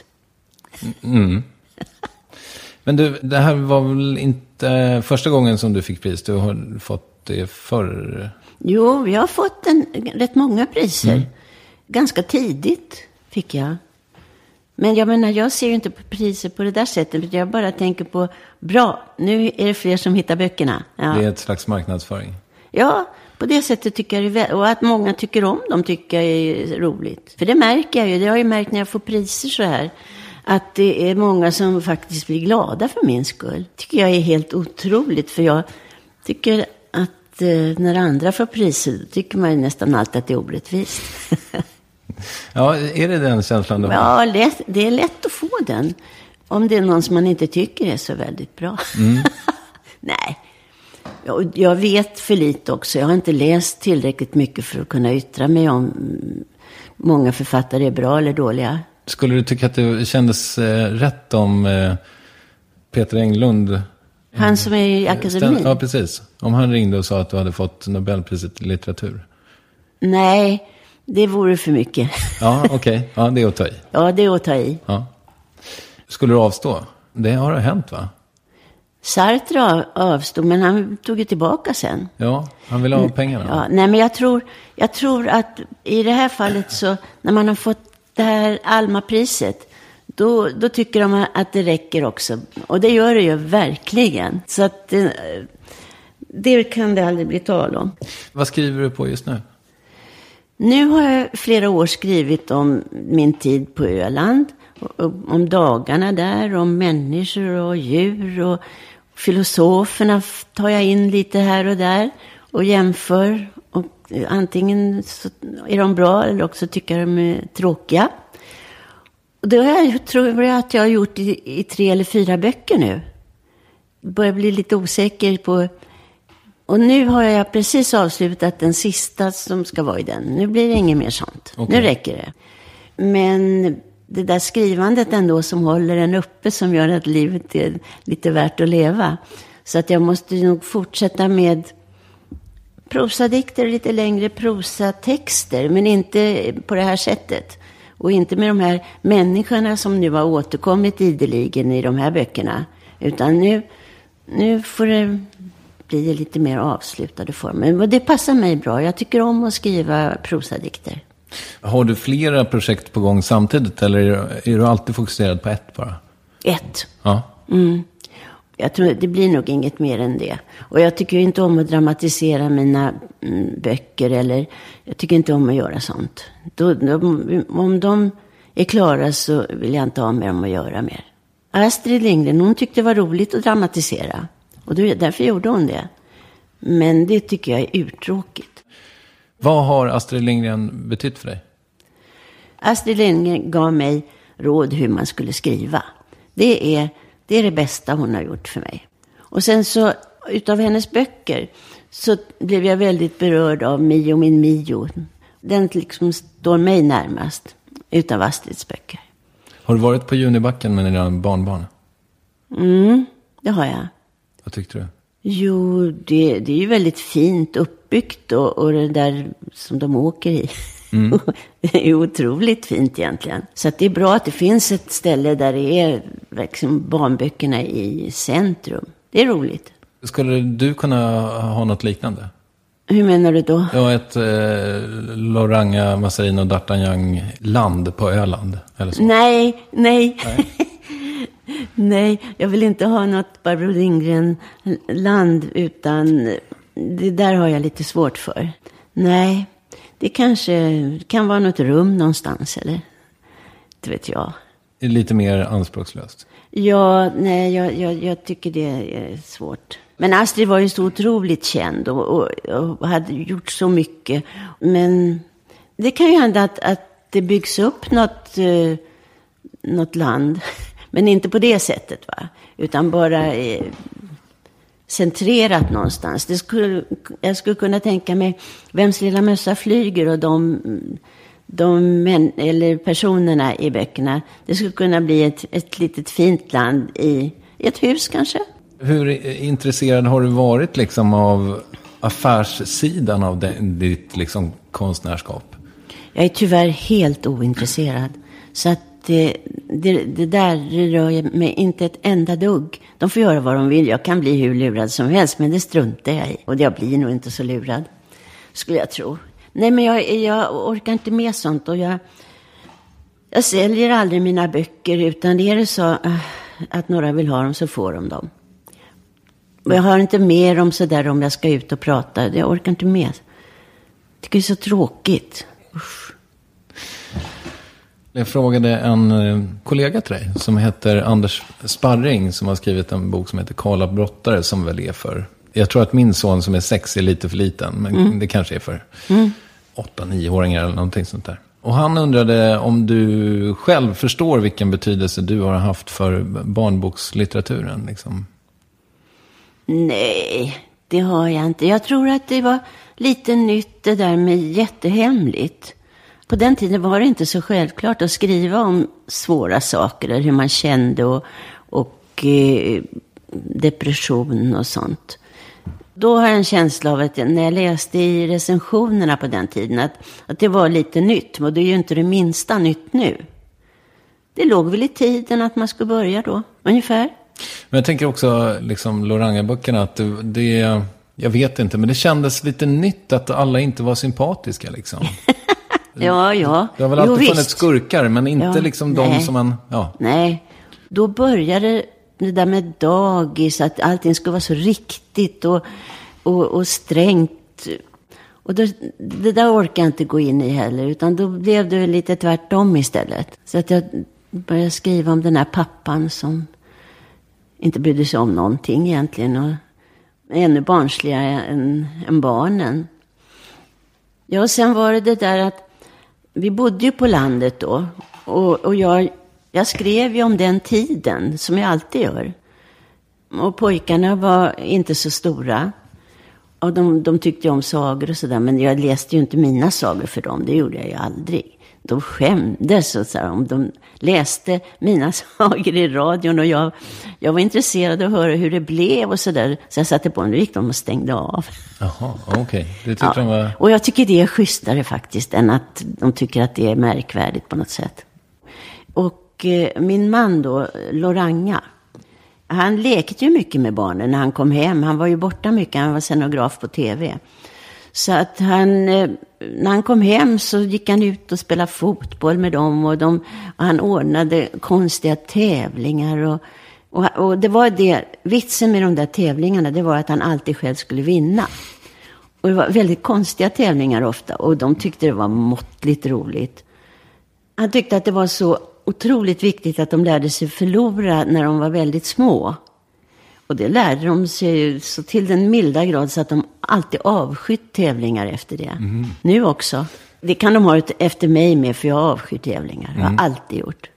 Men du, det här var väl inte första gången som du fick pris? Du har fått det förr? Jo, jag har fått rätt många priser. Ganska tidigt fick jag. Men jag menar, jag ser ju inte på priser på det där sättet. Jag bara tänker på, bra, nu är det fler som hittar böckerna. Ja. Det är ett slags marknadsföring. Ja, på det sättet tycker jag det är. Och att många tycker om dem tycker jag är roligt. För det märker jag ju. Det har jag ju märkt när jag får priser så här. Att det är många som faktiskt blir glada för min skull. Tycker jag är helt otroligt. För jag tycker att när andra får priser, tycker man ju nästan alltid att det är orättvist. Ja, är det den känslan du har? Ja, det är lätt att få den. Om det är någon som man inte tycker är så väldigt bra. Nej. Jag vet för lite också. Jag har inte läst tillräckligt mycket för att kunna yttra mig om många författare är bra eller dåliga. Skulle du tycka att det kändes rätt om Peter Englund? Han som är i akademin? Ja, precis. Om han ringde och sa att du hade fått Nobelpriset i litteratur. Nej, det vore för mycket. Ja, okej. Ja, det är att ta i. Ja, det är att ta i. Ja. Skulle du avstå? Det har hänt, va? Sartre avstod, men han tog ju tillbaka sen. Ja, han ville ha pengarna. Ja, nej, men jag tror att i det här fallet så, när man har fått det här Alma-priset, då tycker de att det räcker också. Och det gör det ju verkligen. Så att det kan det aldrig bli tal om. Vad skriver du på just nu? Nu har jag flera år skrivit om min tid på Öland. Om dagarna där, om människor och djur och filosoferna tar jag in lite här och där och jämför. Och antingen så är de bra eller också tycker de är tråkiga. Och det tror jag att jag har gjort i 3 eller 4 böcker nu. Börjar bli lite osäker på. Och nu har jag precis avslutat den sista som ska vara i den. Nu blir det inget mer sånt. Okay. Nu räcker det. Men det där skrivandet ändå som håller en uppe, som gör att livet är lite värt att leva. Så att jag måste nog fortsätta med prosadikter, lite längre prosatexter. Men inte på det här sättet. Och inte med de här människorna som nu har återkommit ideligen i de här böckerna. Utan nu får det bli lite mer avslutade former. Men det passar mig bra. Jag tycker om att skriva prosadikter. Har du flera projekt på gång samtidigt, eller är du alltid fokuserad på ett bara? Ett. Ja. Jag tror det blir nog inget mer än det. Och jag tycker inte om att dramatisera mina böcker, eller jag tycker inte om att göra sånt. Om de är klara så vill jag inte ha med dem att göra mer. Astrid Lindgren, hon tyckte det var roligt att dramatisera. Och därför gjorde hon det. Men det tycker jag är uttråkigt. Vad har Astrid Lindgren betytt för dig? Astrid Lindgren gav mig råd hur man skulle skriva. Det är det bästa hon har gjort för mig. Och sen så, utav hennes böcker, så blev jag väldigt berörd av Mio min Mio. Den liksom står mig närmast utav Astrids böcker. Har du varit på Junibacken med dina barnbarn? Det har jag. Vad tyckte du? Jo, det är ju väldigt fint uppbyggt och det där som de åker i. Det är otroligt fint egentligen. Så att det är bra att det finns ett ställe där det är liksom barnböckerna i centrum. Det är roligt. Skulle du kunna ha något liknande? Hur menar du då? Ja, ett Loranga, Massarin och D'Artagnan land på Öland. Eller så. Nej. Nej, jag vill inte ha något Barbro Lindgren-land, utan det där har jag lite svårt för. Nej, det kanske kan vara något rum någonstans, eller? Det vet jag. Det är lite mer anspråkslöst. Ja, nej, jag tycker det är svårt. Men Astrid var ju så otroligt känd och hade gjort så mycket. Men Det kan ju hända att det byggs upp något land, men inte på det sättet, va? Utan bara centrerat någonstans. Jag skulle kunna tänka mig Vems lilla mössa flyger och eller personerna i böckerna. Det skulle kunna bli ett litet fint land i ett hus kanske. Hur intresserad har du varit liksom av affärssidan av ditt liksom konstnärskap? Jag är tyvärr helt ointresserad. Så att det där rör mig inte ett enda dugg. De får göra vad de vill. Jag kan bli hur lurad som helst, men det struntar jag i. Och jag blir nog inte så lurad, skulle jag tro. Nej, men jag orkar inte med sånt. Och jag säljer aldrig mina böcker, utan är det så att några vill ha dem så får de dem. Och jag har inte mer om sådär om jag ska ut och prata. Jag orkar inte med. Det är så tråkigt. Usch. Jag frågade en kollega till dig som heter Anders Sparring, som har skrivit en bok som heter Karla brottare, som väl är för... Jag tror att min son som är 6 är lite för liten, men det kanske är för 8-9-åringar eller någonting sånt där. Och han undrade om du själv förstår vilken betydelse du har haft för barnbokslitteraturen liksom. Nej, det har jag inte. Jag tror att det var lite nytt det där med jättehemligt. På den tiden var det inte så självklart att skriva om svåra saker, eller hur man kände och depression och sånt. Då har jag en känsla av att när jag läste i recensionerna på den tiden att det var lite nytt. Och det är ju inte det minsta nytt nu. Det låg väl i tiden att man skulle börja då, ungefär. Men jag tänker också liksom Loranga-böckerna att det jag vet inte, men det kändes lite nytt att alla inte var sympatiska liksom. Ja. Det har väl alltid funnits skurkar, men inte liksom de som man... Ja. Nej, då började det där med dagis, att allting skulle vara så riktigt och strängt. Och det där orkar jag inte gå in i heller, utan då blev det lite tvärtom istället. Så att jag började skriva om den här pappan som inte brydde sig om någonting egentligen, och ännu barnsligare än barnen. Ja, och sen var det där att vi bodde ju på landet då, och jag skrev ju om den tiden, som jag alltid gör. Och pojkarna var inte så stora. Och de tyckte ju om sagor och sådär, men jag läste ju inte mina sagor för dem, det gjorde jag ju aldrig. De skämdes och så här, om de läste mina sagor i radion, och jag var intresserad av att höra hur det blev och sådär. Så jag satte på en, och gick de och stängde av. Jaha, okej. Det tyckte de var... Och jag tycker det är schysstare faktiskt än att de tycker att det är märkvärdigt på något sätt. Och min man då, Loranga, han lekte ju mycket med barnen när han kom hem. Han var ju borta mycket, han var scenograf på tv. Så att när han kom hem så gick han ut och spelade fotboll med dem. Och han ordnade konstiga tävlingar. Och det var det, vitsen med de där tävlingarna, det var att han alltid själv skulle vinna. Och det var väldigt konstiga tävlingar ofta. Och de tyckte det var måttligt roligt. Han tyckte att det var så otroligt viktigt att de lärde sig förlora när de var väldigt små. Och det lärde de sig så till den milda grad så att de alltid avskytt tävlingar efter det. Nu också. Det kan de ha efter mig med, för jag avskyr tävlingar. Jag har alltid gjort.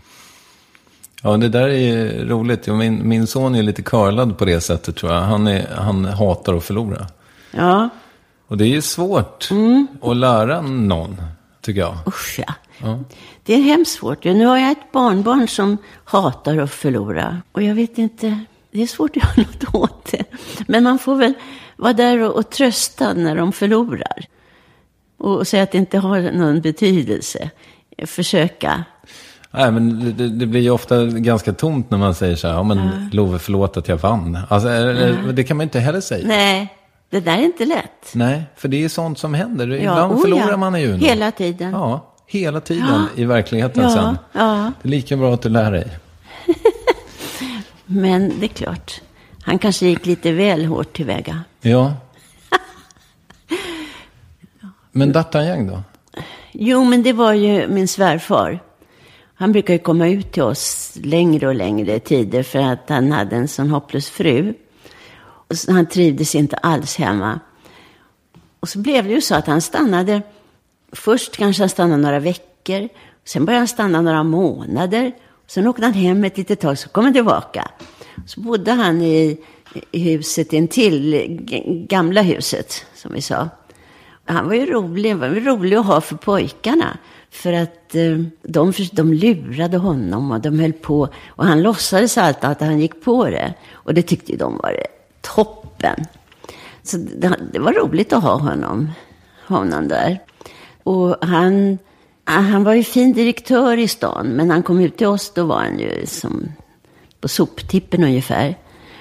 Ja, det där är roligt. Min son är lite curlad på det sättet, tror jag. Han hatar att förlora. Ja. Och det är ju svårt att lära någon, tycker jag. Usch, ja. Det är hemskt svårt. Nu har jag ett barnbarn som hatar att förlora. Och jag vet inte, det är svårt att göra något åt det. Men man får väl vara där och trösta när de förlorar. Och säga att det inte har någon betydelse. Försöka. Nej, men det blir ju ofta ganska tomt när man säger så här, men Love, förlåt att jag vann. Alltså, det kan man inte heller säga. Nej, det där är inte lätt. Nej, för det är sånt som händer. Ibland förlorar man ju. Hela tiden. Ja, hela tiden i verkligheten sen. Ja. Det är lika bra att du lär dig. Men det är klart. Han kanske gick lite väl hårt tillväga. Ja. Men D'Artagnan då? Jo, men det var ju min svärfar. Han brukar ju komma ut till oss längre och längre tider för att han hade en sån hopplös fru. Och han trivdes inte alls hemma. Och så blev det ju så att han stannade Först kanske han stannade några veckor. Sen började han stanna några månader. Sen åkte han hem ett litet tag, så kom han tillbaka. Så bodde han i huset intill, gamla huset som vi sa. Han var ju rolig att ha för pojkarna. För att de lurade honom och de höll på. Och han låtsades alltid att han gick på det. Och det tyckte de var toppen. Så det var roligt att ha honom där. Och han var ju fin direktör i stan. Men när han kom ut till oss, då var han ju som på soptippen ungefär.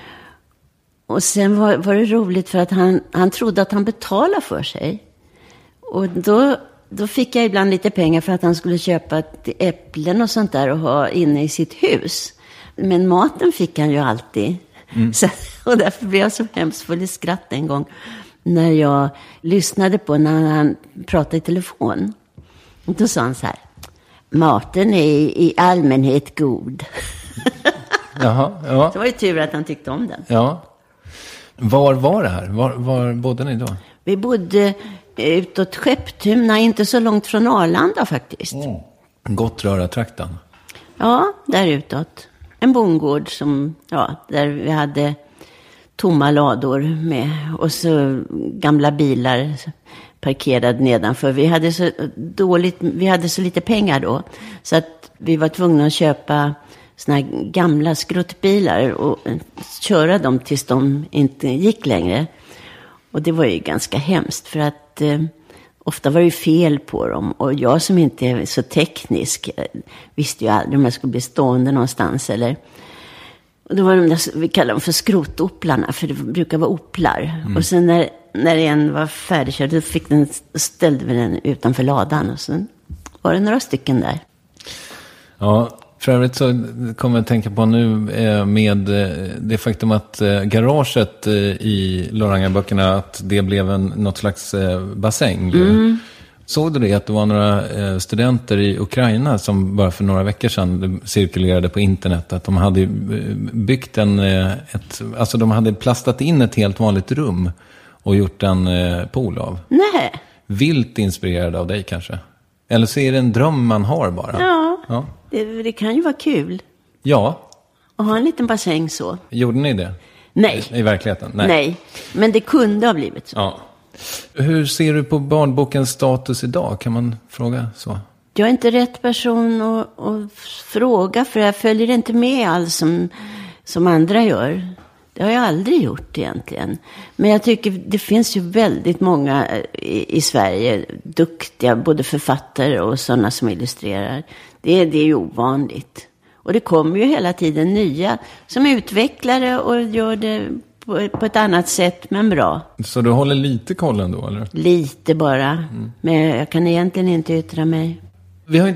Och sen var det roligt för att han trodde att han betalade för sig. Och då fick jag ibland lite pengar för att han skulle köpa äpplen och sånt där och ha inne i sitt hus. Men maten fick han ju alltid. Och därför blev jag så hemskt full i skratt en gång när jag lyssnade på när han pratade i telefon. Och då sa han så här: maten är i allmänhet god. Jaha, ja. Så var det tur att han tyckte om den. Ja. Var var det här? Var bodde ni då? Vi bodde utåt Skepptuna, inte så långt från Arlanda faktiskt. Gottröra-trakten. Ja, där utåt. En bondgård där vi hade tomma lador med. Och så gamla bilar parkerade nedanför. Vi hade så lite pengar då. Så att vi var tvungna att köpa såna här gamla skruttbilar och köra dem tills de inte gick längre. Och det var ju ganska hemskt för att ofta var det fel på dem. Och jag som inte är så teknisk visste ju aldrig om jag skulle bli stående någonstans. Och då var de där, vi kallar dem för skrotopplarna, för det brukar vara opplar. Och sen när en var färdigkörd, då ställde vi den utanför ladan. Och sen var det några stycken där. Ja, för övrigt så kommer jag att tänka på nu med det faktum att garaget i Loranga-böckerna, att det blev något slags bassäng. Såg du det att det var några studenter i Ukraina som bara för några veckor sedan cirkulerade på internet att de hade byggt alltså de hade plastat in ett helt vanligt rum och gjort en pool av? Nej. Vilt inspirerad av dig kanske? Eller så är det en dröm man har bara? Ja. Det kan ju vara kul. Ja. Och ha en liten bassäng så. Gjorde ni det? Nej. I verkligheten? Nej. Men det kunde ha blivit så. Ja. Hur ser du på barnbokens status idag? Kan man fråga så? Jag är inte rätt person att fråga, för jag följer inte med alls som andra gör. Det har jag aldrig gjort egentligen. Men jag tycker det finns ju väldigt många i Sverige duktiga, både författare och sådana som illustrerar. Det är ju ovanligt. Och det kommer ju hela tiden nya som utvecklare och gör det på ett annat sätt, men bra. Så du håller lite kollen då, eller? Lite bara. Men jag kan egentligen inte yttra mig. Vi har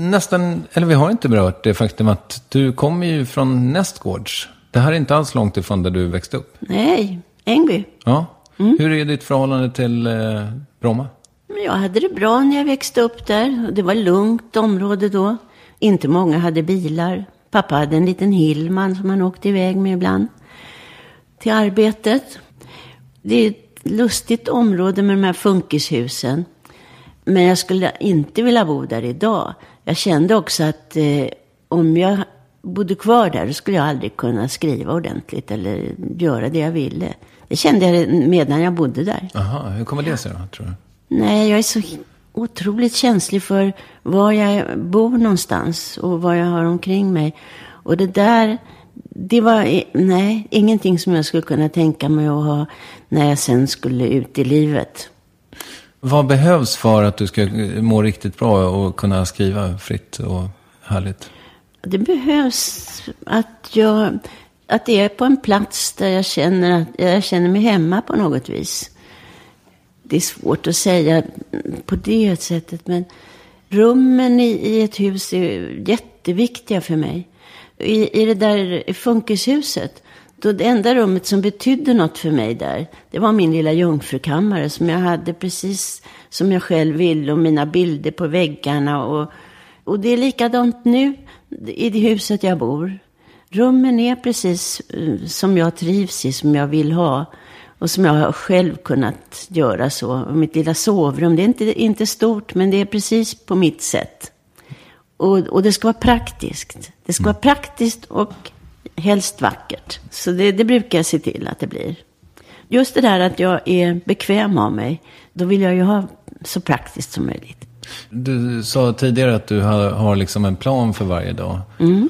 inte berört det faktum att du kommer ju från Nästgårds. Det här är inte alls långt ifrån där du växte upp. Nej, Ängby. Ja. Hur är ditt förhållande till Bromma? Jag hade det bra när jag växte upp där. Det var lugnt område då. Inte många hade bilar. Pappa hade en liten Hillman som han åkte iväg med ibland till arbetet. Det är ett lustigt område med de här funkishusen. Men jag skulle inte vilja bo där idag. Jag kände också att om jag bodde kvar där, då skulle jag aldrig kunna skriva ordentligt eller göra det jag ville. Det kände jag medan jag bodde där. Aha, hur kommer det sig då, tror du? Nej, jag är så otroligt känslig för var jag bor någonstans och vad jag har omkring mig. Och det var ingenting som jag skulle kunna tänka mig att ha när jag sen skulle ut i livet. Vad behövs för att du ska må riktigt bra och kunna skriva fritt och härligt? Det behövs att det är på en plats där jag känner mig hemma på något vis. Det är svårt att säga på det sättet, men rummen i ett hus är jätteviktiga för mig. I det där funkishuset, då det enda rummet som betydde något för mig där, det var min lilla jungfrukammare som jag hade precis som jag själv ville och mina bilder på väggarna. Och det är likadant nu i det huset jag bor. Rummen är precis som jag trivs i, som jag vill ha. Och som jag har själv kunnat göra så. Och mitt lilla sovrum, det är inte stort, men det är precis på mitt sätt. Och det ska vara praktiskt. Det ska vara praktiskt och helst vackert. Så det brukar jag se till att det blir. Just det där att jag är bekväm av mig, då vill jag ju ha så praktiskt som möjligt. Du sa tidigare att du har liksom en plan för varje dag. Mm.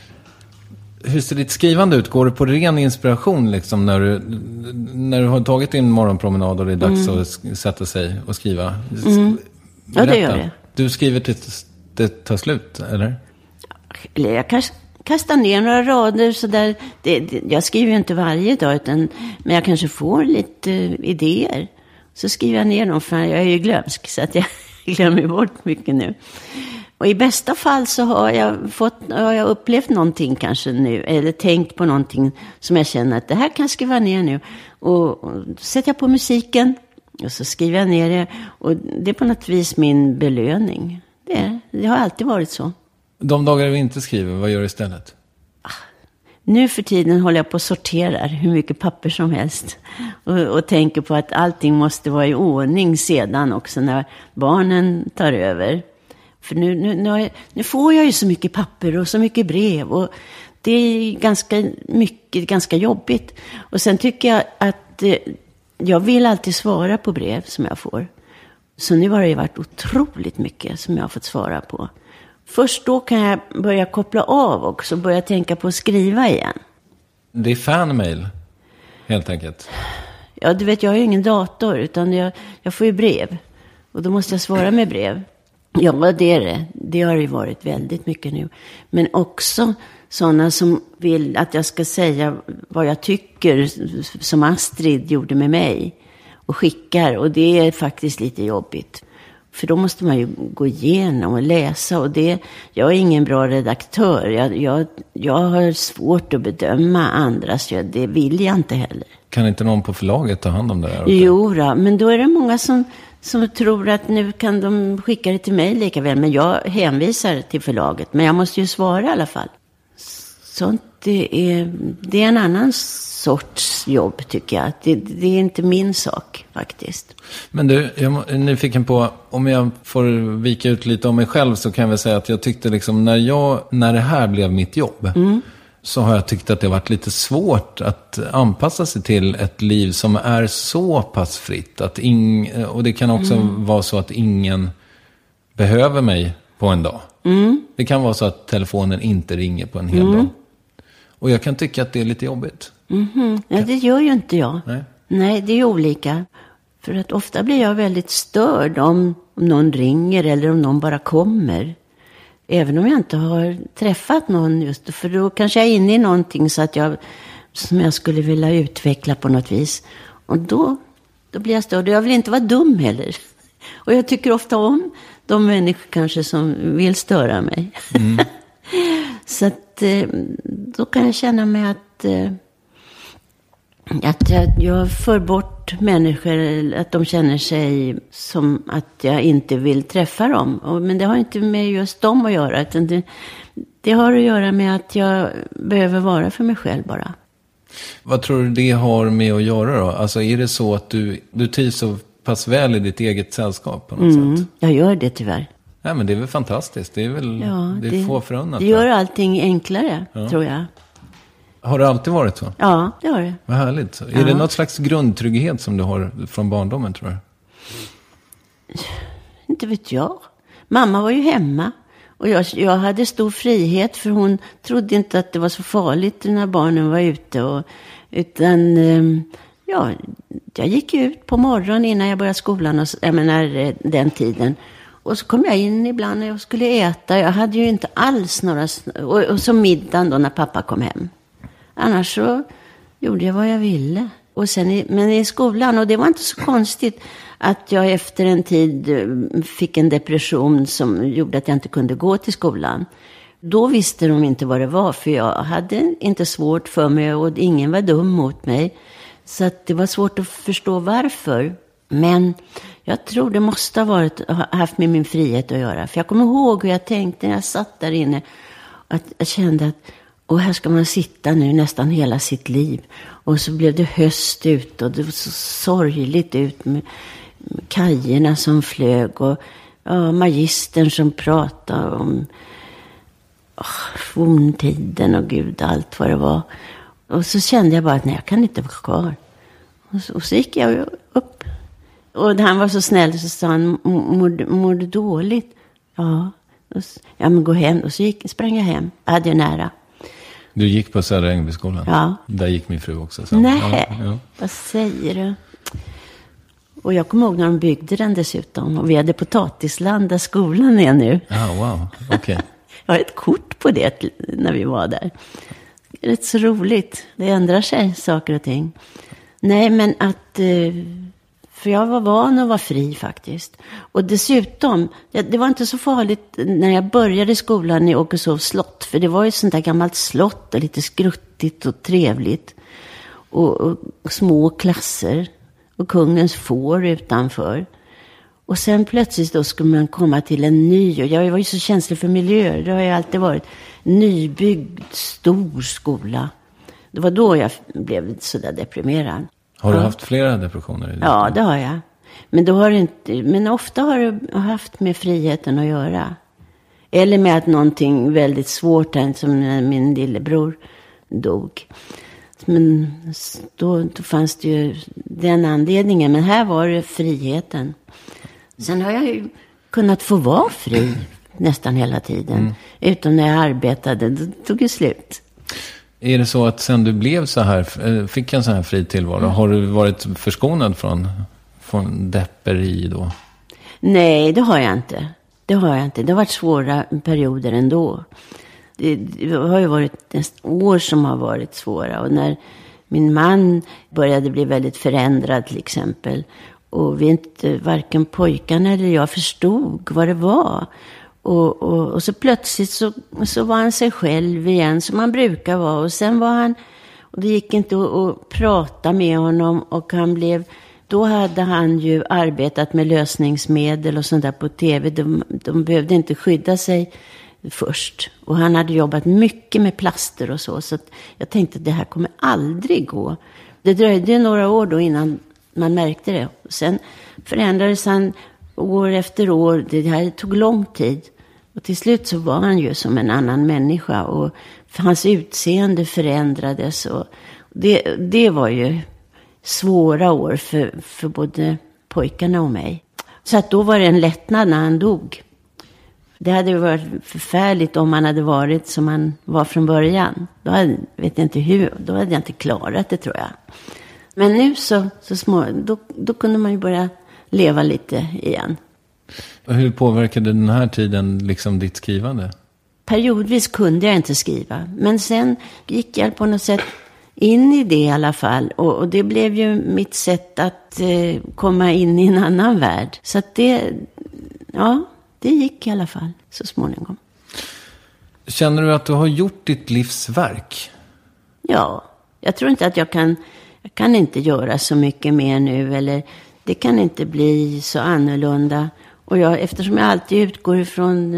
Hur ser ditt skrivande ut? Går det på ren inspiration liksom när du har tagit din morgonpromenad och det är dags att sätta sig och skriva? Ja, det gör det. Du skriver tills det tar slut, eller? Eller jag kanske kastar ner några rader så där. Jag skriver ju inte varje dag, men jag kanske får lite idéer. Så skriver jag ner dem, för jag är ju glömsk så att jag glömmer bort mycket nu. Och i bästa fall så har jag upplevt någonting kanske nu, eller tänkt på någonting som jag känner att det här kan jag skriva ner nu. Och sätter jag på musiken och så skriver jag ner det. Och det är på något vis min belöning. Det har alltid varit så. De dagar vi inte skriver, vad gör du istället? Nu för tiden håller jag på att sortera hur mycket papper som helst. Och tänker på att allting måste vara i ordning sedan också när barnen tar över. För nu får jag ju så mycket papper och så mycket brev. Och det är ganska jobbigt. Och sen tycker jag att jag vill alltid svara på brev som jag får. Så nu har det varit otroligt mycket som jag har fått svara på. Först då kan jag börja koppla av också. Börja tänka på att skriva igen. Det är fanmail, helt enkelt. Ja, du vet, jag har ju ingen dator. Utan jag får ju brev. Och då måste jag svara med brev. Ja, det är det. Det har ju varit väldigt mycket nu. Men också sådana som vill att jag ska säga vad jag tycker. Som Astrid gjorde med mig. Och skickar. Och det är faktiskt lite jobbigt. För då måste man ju gå igenom och läsa. Och jag är ingen bra redaktör. Jag har svårt att bedöma andras. Det vill jag inte heller. Kan inte någon på förlaget ta hand om det här? Jo då, men då är det många som tror att nu kan de skicka det till mig lika väl. Men jag hänvisar till förlaget. Men jag måste ju svara i alla fall. Sånt det är en annan sorts jobb, tycker jag. Det är inte min sak faktiskt. Men du, jag är nyfiken på, om jag får vika ut lite om mig själv, så kan jag väl säga att jag tyckte liksom när det här blev mitt jobb, så har jag tyckt att det har varit lite svårt att anpassa sig till ett liv som är så pass fritt. Och det kan också vara så att ingen behöver mig på en dag. Det kan vara så att telefonen inte ringer på en hel dag. Och jag kan tycka att det är lite jobbigt. Ja, det gör ju inte jag. Nej, det är olika. För att ofta blir jag väldigt störd om någon ringer eller om någon bara kommer. Även om jag inte har träffat någon just. För då kanske jag är inne i någonting som jag skulle vilja utveckla på något vis. Och då blir jag störd. Och jag vill inte vara dum heller. Och jag tycker ofta om de människor kanske som vill störa mig. Så att då kan jag känna mig att jag för bort människor, att de känner sig som att jag inte vill träffa dem. Men det har inte med just dem att göra, utan det har att göra med att jag behöver vara för mig själv bara. Vad tror du det har med att göra då? Alltså är det så att du trivs så pass väl i ditt eget sällskap på något sätt? Jag gör det tyvärr. Ja, men det är väl fantastiskt. Det är väl det får förunnat. Det gör allting enklare, tror jag. Har det alltid varit så? Ja, det har det. Vad härligt. Är det något slags grundtrygghet som du har från barndomen, tror du? Inte vet jag. Mamma var ju hemma. Och jag hade stor frihet, för hon trodde inte att det var så farligt när barnen var ute. Utan jag gick ut på morgonen innan jag började skolan. Den tiden. Och så kom jag in ibland när jag skulle äta. Jag hade ju inte alls några... Och så middagen då när pappa kom hem. Annars så gjorde jag vad jag ville. Och men i skolan, och det var inte så konstigt att jag efter en tid fick en depression som gjorde att jag inte kunde gå till skolan. Då visste de inte vad det var, för jag hade inte svårt för mig och ingen var dum mot mig. Så att det var svårt att förstå varför. Men jag tror det måste ha haft med min frihet att göra. För jag kommer ihåg hur jag tänkte när jag satt där inne. Att jag kände att Och här ska man sitta nu nästan hela sitt liv. Och så blev det höst ut och det var så sorgligt ut med kajerna som flög och magistern som pratade om forntiden och gud, allt vad det var. Och så kände jag bara att nej, jag kan inte vara kvar. Och så gick jag upp. Och han var så snäll så sa han, mår du dåligt? Ja, men gå hem. Och så sprang jag hem. Jag hade ju nära. Du gick på Södra Ängbyskolan? Ja. Där gick min fru också. Så. Nej, ja. Vad säger du? Och jag kommer ihåg när de byggde den dessutom. Och vi hade potatisland där skolan är nu. Wow, okej. Okay. Jag har ett kort på det när vi var där. Det är rätt så roligt. Det ändrar sig saker och ting. Nej, men att... För jag var van att vara fri faktiskt. Och dessutom, det var inte så farligt när jag började skolan i Åkeshovs slott. För det var ju sånt där gammalt slott och lite skruttigt och trevligt. Och små klasser. Och kungens får utanför. Och sen plötsligt då skulle man komma till en ny. Och jag var ju så känslig för miljöer. Det har ju alltid varit nybyggd stor skola. Det var då jag blev så där deprimerad. Har du haft flera depressioner? Ja, det har jag. Men ofta har det haft med friheten att göra. Eller med att någonting väldigt svårt hände, som när min lillebror dog. Men då fanns det ju den anledningen. Men här var det friheten. Sen har jag ju kunnat få vara fri nästan hela tiden. Utom när jag arbetade, då tog det slut. Är det så att sen du blev så här, fick en sån här fri tillvaro, har du varit förskonad från depperi då? Nej, det har jag inte. Det har varit svåra perioder ändå. Det har ju varit år som har varit svåra. Och när min man började bli väldigt förändrad till exempel. Och varken pojkarna eller jag förstod vad det var. Och så plötsligt så var han sig själv igen som han brukar vara. Och sen var han, och det gick inte att prata med honom. Och då hade han ju arbetat med lösningsmedel och sånt där på tv. De behövde inte skydda sig först. Och han hade jobbat mycket med plaster och så. Så att jag tänkte att det här kommer aldrig gå. Det dröjde några år då innan man märkte det. Och sen förändrades han år efter år. Det här tog lång tid. Och till slut så var han ju som en annan människa. Och hans utseende förändrades. Och det var ju svåra år för både pojkarna och mig. Så att då var det en lättnad när han dog. Det hade varit förfärligt om han hade varit som han var från början. Då hade jag inte klarat det, tror jag. Men nu då kunde man ju börja leva lite igen. Och hur påverkade den här tiden liksom ditt skrivande? Periodvis kunde jag inte skriva. Men sen gick jag på något sätt in i det i alla fall. Och det blev ju mitt sätt att komma in i en annan värld. Så att det gick i alla fall så småningom. Känner du att du har gjort ditt livsverk? Ja, jag tror inte att jag kan inte göra så mycket mer nu. Eller det kan inte bli så annorlunda. Och eftersom jag alltid utgår ifrån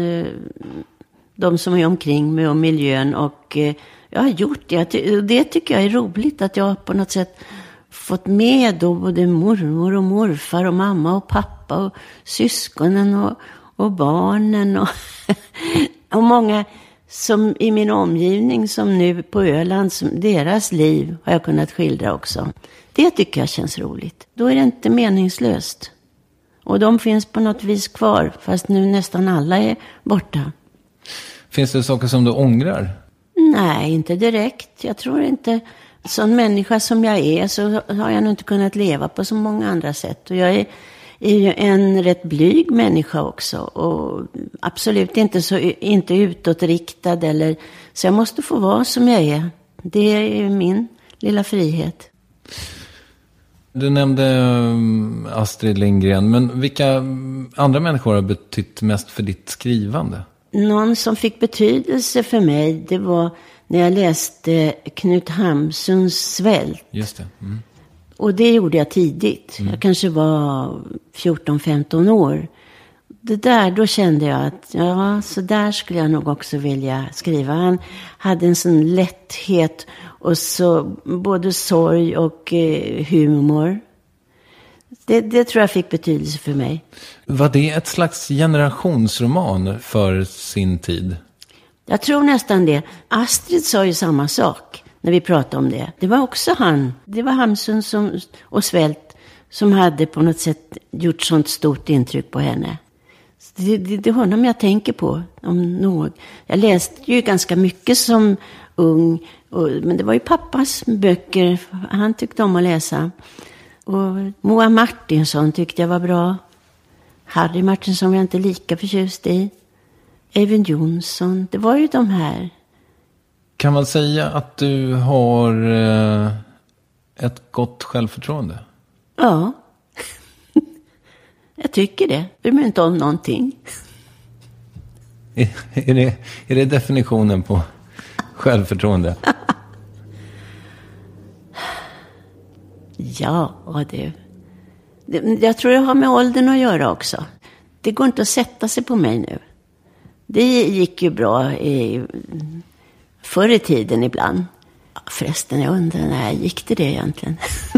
de som är omkring mig och miljön. Och jag har gjort det. Det tycker jag är roligt att jag på något sätt fått med då både mormor och morfar och mamma och pappa och syskonen och barnen och många som i min omgivning som nu på Öland, som deras liv har jag kunnat skildra också. Det tycker jag känns roligt. Då är det inte meningslöst. Och de finns på något vis kvar, fast nu nästan alla är borta. Finns det saker som du ångrar? Nej, inte direkt. Jag tror inte, som människa som jag är så har jag nog inte kunnat leva på så många andra sätt. Och jag är ju en rätt blyg människa också. Och absolut inte utåtriktad. Så jag måste få vara som jag är. Det är min lilla frihet. Du nämnde Astrid Lindgren. Men vilka andra människor har betytt mest för ditt skrivande? Någon som fick betydelse för mig, det var när jag läste Knut Hamsuns Svält. Just det. Mm. Och det gjorde jag tidigt. Jag kanske var 14-15 år. Då kände jag att ja, så där skulle jag nog också vilja skriva. Han hade en sån lätthet och så både sorg och humor. Det tror jag fick betydelse för mig. Var det ett slags generationsroman för sin tid? Jag tror nästan det. Astrid sa ju samma sak när vi pratade om det. Det var också han. Det var Hamsun och Svält som hade på något sätt gjort sånt stort intryck på henne. Det är honom jag tänker på. Om något. Jag läste ju ganska mycket som ung. Men det var ju pappas böcker. Han tyckte om att läsa. Och Moa Martinsson tyckte jag var bra. Harry Martinsson var jag inte lika förtjust i. Eivind Johnson. Det var ju de här. Kan man säga att du har ett gott självförtroende? Ja. Jag tycker det. Bryr mig inte om någonting. Är det definitionen på självförtroende? Ja, det. Jag tror det har med åldern att göra också. Det går inte att sätta sig på mig nu. Det gick ju bra förr i tiden ibland. Förresten, jag undrar när gick det egentligen?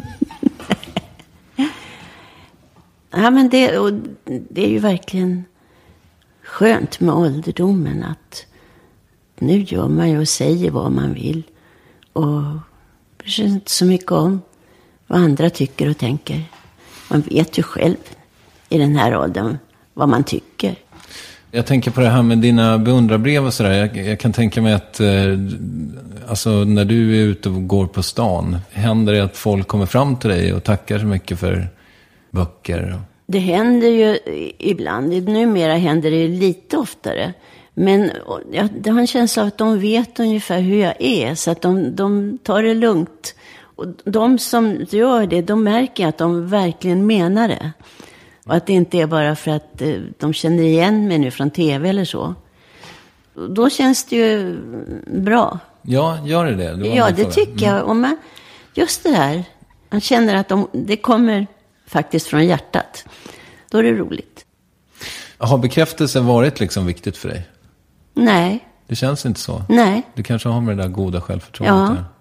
Ja, men det är ju verkligen skönt med ålderdomen att nu gör man ju och säger vad man vill och bryr sig inte så mycket om vad andra tycker och tänker. Man vet ju själv i den här åldern vad man tycker. Jag tänker på det här med dina beundrarbrev och sådär. Jag kan tänka mig att alltså, när du är ute och går på stan, händer det att folk kommer fram till dig och tackar så mycket för böcker? Det händer ju ibland. Numera händer det lite oftare. Men det har en känsla av att de vet ungefär hur jag är. Så att de tar det lugnt. Och de som gör det, de märker att de verkligen menar det. Och att det inte är bara för att de känner igen mig nu från tv eller så. Då känns det ju bra. Ja, gör det? Ja, det tycker jag. Och just det här. Man känner att det kommer faktiskt från hjärtat. Då är det roligt. Har bekräftelse varit liksom viktigt för dig? Nej. Det känns inte så? Nej. Du kanske har med det där goda självförtroendet. Ja.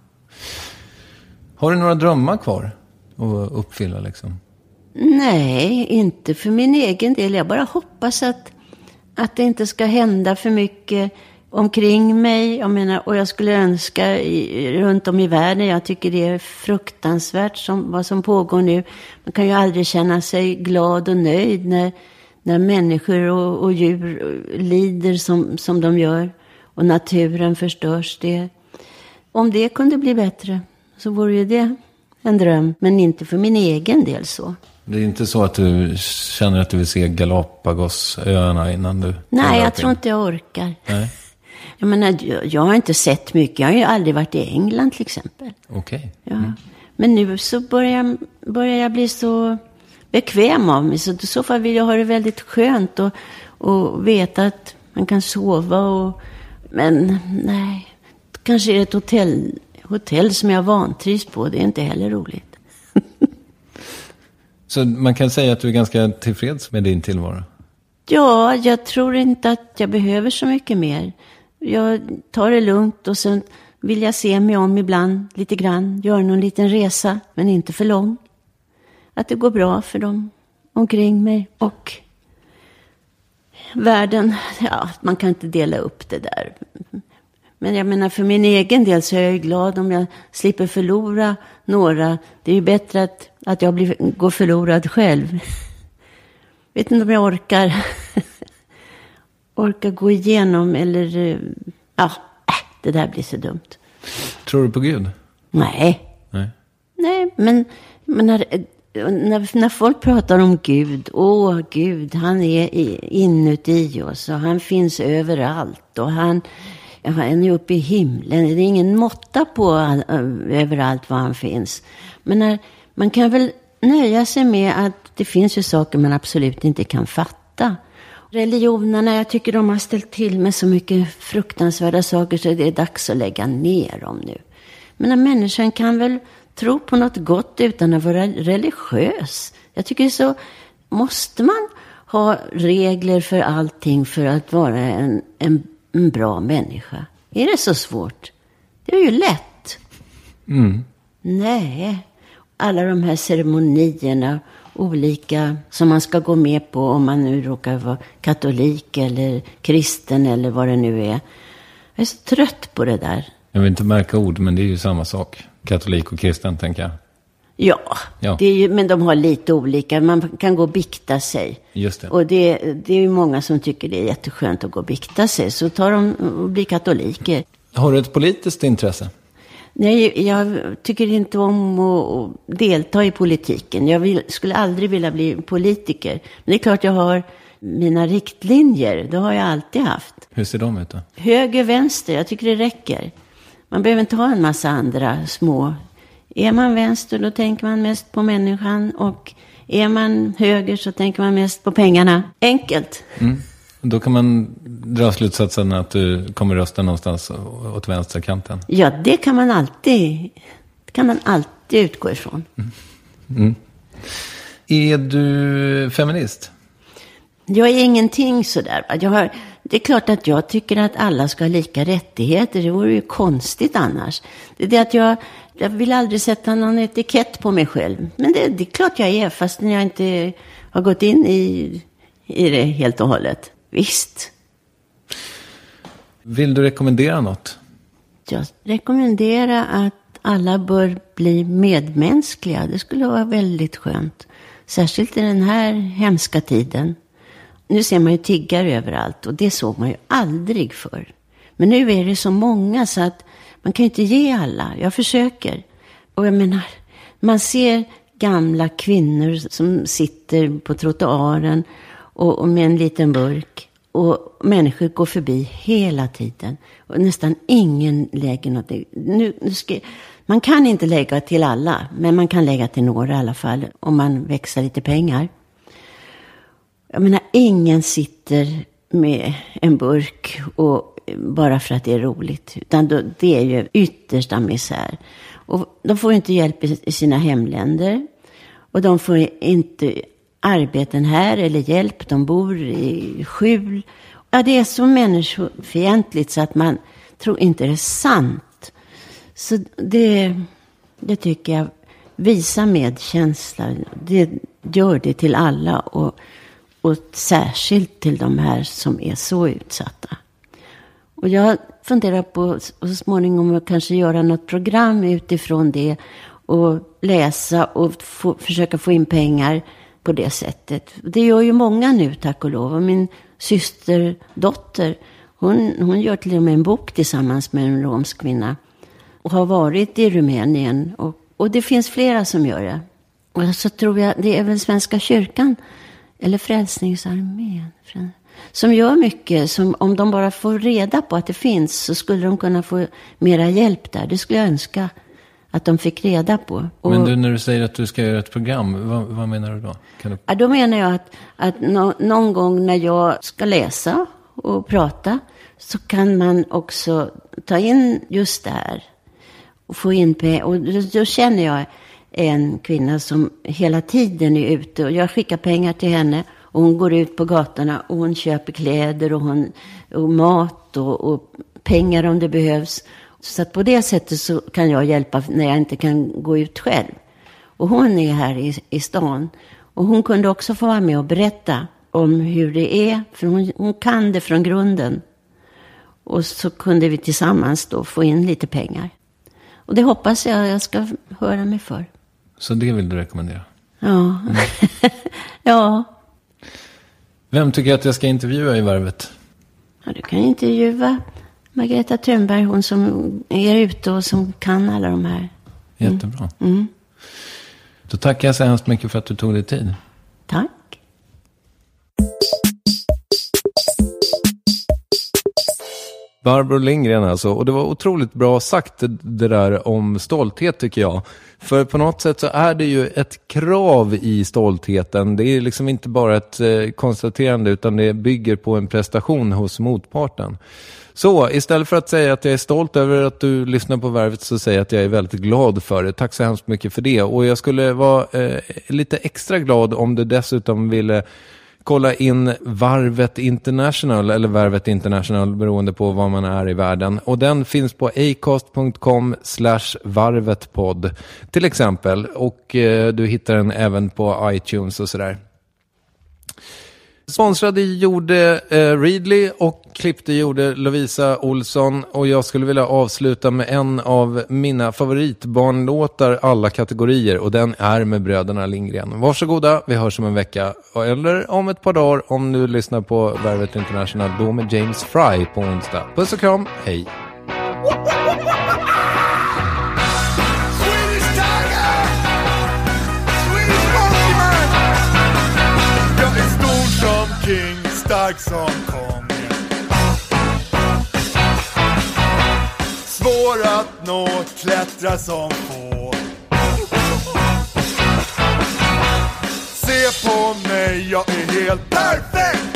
Har du några drömmar kvar att uppfylla liksom? Nej, inte för min egen del. Jag bara hoppas att det inte ska hända för mycket omkring mig. Jag menar, och jag skulle önska runt om i världen. Jag tycker det är fruktansvärt vad som pågår nu. Man kan ju aldrig känna sig glad och nöjd när människor och djur lider som de gör. Och naturen förstörs. Om det kunde bli bättre så vore ju det en dröm. Men inte för min egen del så. Det är inte så att du känner att du vill se Galapagosöarna innan du... Nej, jag tror inte jag orkar. Nej. Jag menar, jag har inte sett mycket. Jag har ju aldrig varit i England till exempel. Okej. Ja. Men nu så börjar jag bli så bekväm av mig. Så i så fall vill jag ha det väldigt skönt och veta att man kan sova. Men nej, kanske är det ett hotell som jag vantrivs på. Det är inte heller roligt. Så man kan säga att du är ganska tillfreds med din tillvaro? Ja, jag tror inte att jag behöver så mycket mer. Jag tar det lugnt och sen vill jag se mig om ibland lite grann. Göra någon liten resa, men inte för lång. Att det går bra för dem omkring mig. Och världen, ja, man kan inte dela upp det där. Men jag menar, för min egen del så är jag glad om jag slipper förlora några. Det är ju bättre att jag går förlorad själv. Vet inte om jag orkar gå igenom eller... det där blir så dumt. Tror du på Gud? Nej, men när folk pratar om Gud, Gud, han är inuti oss och han finns överallt och han är uppe i himlen. Det är ingen måtta på överallt var han finns. Men man kan väl nöja sig med att det finns ju saker man absolut inte kan fatta. Religionerna, jag tycker de har ställt till med så mycket fruktansvärda saker så det är dags att lägga ner dem nu. Men när människan kan väl tro på något gott utan att vara religiös. Jag tycker så, måste man ha regler för allting för att vara en bra människa? Är det så svårt? Det är ju lätt. Nej, alla de här ceremonierna, olika som man ska gå med på om man nu råkar vara katolik eller kristen eller vad det nu är. Jag är så trött på det där. Jag vill inte märka ord, men det är ju samma sak. Katolik och kristen, tänker jag. Ja. Det är ju, men de har lite olika. Man kan gå och bikta sig. Just det. Och det är ju många som tycker det är jätteskönt att gå och bikta sig. Så tar de och blir katoliker. Har du ett politiskt intresse? Nej, jag tycker inte om att delta i politiken. Jag skulle aldrig vilja bli politiker. Men det är klart jag har mina riktlinjer. Det har jag alltid haft. Hur ser de ut då? Höger, vänster, jag tycker det räcker. Man behöver inte ha en massa andra små. Är man vänster då tänker man mest på människan. Och är man höger så tänker man mest på pengarna. Enkelt. Då kan man dra slutsatsen att du kommer rösta någonstans åt vänsterkanten. Ja, det kan man alltid utgå ifrån. Är du feminist? Jag är ingenting sådär. Det är klart att jag tycker att alla ska ha lika rättigheter. Det vore ju konstigt annars. Det är det att jag vill aldrig sätta någon etikett på mig själv. Men det är klart jag är, fast jag inte har gått in i det helt och hållet. Visst. Vill du rekommendera något? Jag rekommenderar att alla bör bli medmänskliga. Det skulle vara väldigt skönt. Särskilt i den här hemska tiden. Nu ser man ju tiggare överallt och det såg man ju aldrig förr. Men nu är det så många så att man kan ju inte ge alla. Jag försöker. Och jag menar, man ser gamla kvinnor som sitter på trottoaren och med en liten burk. Och människor går förbi hela tiden. Och nästan ingen lägger något. Man kan inte lägga till alla, men man kan lägga till några i alla fall. Om man växlar lite pengar. Jag menar, ingen sitter med en burk och bara för att det är roligt. Utan det är ju yttersta misär. Och de får inte hjälp i sina hemländer. Och de får inte arbeten här eller hjälp. De bor i skjul. Ja, det är så människofientligt så att man tror inte det är sant. Så det tycker jag, visa medkänsla. Det gör det till alla och särskilt till de här som är så utsatta. Och jag funderar på så småningom att kanske göra något program utifrån det och läsa och försöka få in pengar på det sättet. Det gör ju många nu, tack och lov. Och min systerdotter, hon gör till och med en bok tillsammans med en romsk kvinna och har varit i Rumänien. Och det finns flera som gör det. Och så tror jag, det är väl Svenska kyrkan eller Frälsningsarmén som gör mycket. Som om de bara får reda på att det finns så skulle de kunna få mera hjälp där. Det skulle jag önska att de fick reda på. Men du, när du säger att du ska göra ett program, vad menar du då? Ja, då menar jag att någon gång när jag ska läsa och prata så kan man också ta in just det här och få in pengar. Och då känner jag en kvinna som hela tiden är ute och jag skickar pengar till henne och hon går ut på gatorna och hon köper kläder och mat och pengar om det behövs. Så att på det sättet så kan jag hjälpa när jag inte kan gå ut själv. Och hon är här i stan. Och hon kunde också få vara med och berätta om hur det är. För hon kan det från grunden. Och så kunde vi tillsammans då få in lite pengar. Och det hoppas jag ska höra mig för. Så det vill du rekommendera? Ja. Ja. Vem tycker att jag ska intervjua i Värvet? Ja, du kan intervjua Margareta Thunberg, hon som är ute och som kan alla de här. Jättebra. Då tackar jag så hemskt mycket för att du tog dig tid. Tack. Barbro Lindgren alltså. Och det var otroligt bra sagt det där om stolthet tycker jag. För på något sätt så är det ju ett krav i stoltheten. Det är liksom inte bara ett konstaterande utan det bygger på en prestation hos motparten. Så istället för att säga att jag är stolt över att du lyssnar på Värvet så säger jag att jag är väldigt glad för det. Tack så hemskt mycket för det. Och jag skulle vara lite extra glad om du dessutom ville kolla in Varvet International eller Varvet International beroende på var man är i världen. Och den finns på acast.com/varvetpodd till exempel. Och du hittar den även på iTunes och sådär. Sponsrade gjorde Readly och klippte gjorde Lovisa Olsson. Och jag skulle vilja avsluta med en av mina favoritbarnlåtar alla kategorier. Och den är med bröderna Lindgren. Varsågoda, vi hörs om en vecka. Eller om ett par dagar om du lyssnar på Varvet International. Då med James Fry på onsdag. Puss och kram, hej! King, stark som kongen. Svår att nå, klättra som få. Se på mig, jag är helt perfekt.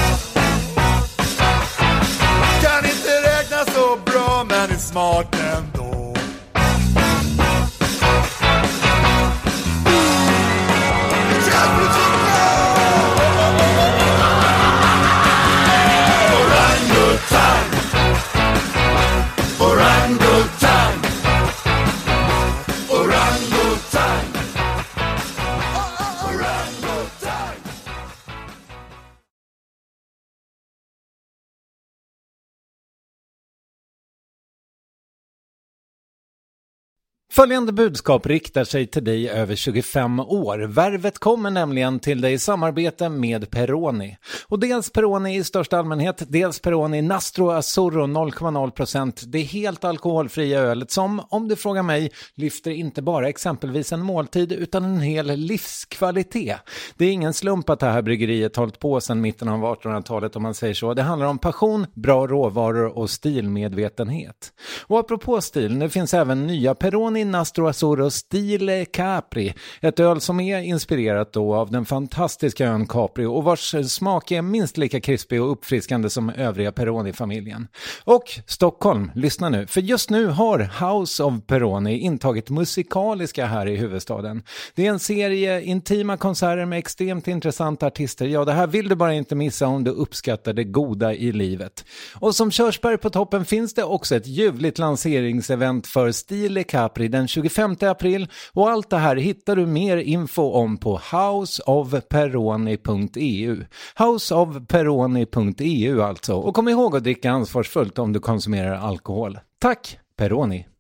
Kan inte räkna så bra, men är smart ändå. Följande budskap riktar sig till dig över 25 år. Värvet kommer nämligen till dig i samarbete med Peroni. Och dels Peroni i största allmänhet, dels Peroni Nastro Azzurro 0,0%. Det är helt alkoholfria ölet som, om du frågar mig, lyfter inte bara exempelvis en måltid utan en hel livskvalitet. Det är ingen slump att det här bryggeriet hållit på sedan mitten av 1800-talet om man säger så. Det handlar om passion, bra råvaror och stilmedvetenhet. Och apropå stil, nu finns även nya Peroni Nastro Azzurro Stile Capri, ett öl som är inspirerat då av den fantastiska ön Capri och vars smak är minst lika krispig och uppfriskande som övriga Peroni-familjen. Och Stockholm, lyssna nu, för just nu har House of Peroni intagit musikaliska här i huvudstaden. Det är en serie intima konserter med extremt intressanta artister. Ja, det här vill du bara inte missa om du uppskattar det goda i livet. Och som körsbär på toppen finns det också ett ljuvligt lanseringsevent för Stile Capri den 25 april och allt det här hittar du mer info om på houseofperoni.eu. Houseofperoni.eu alltså. Och kom ihåg att dricka ansvarsfullt om du konsumerar alkohol. Tack, Peroni!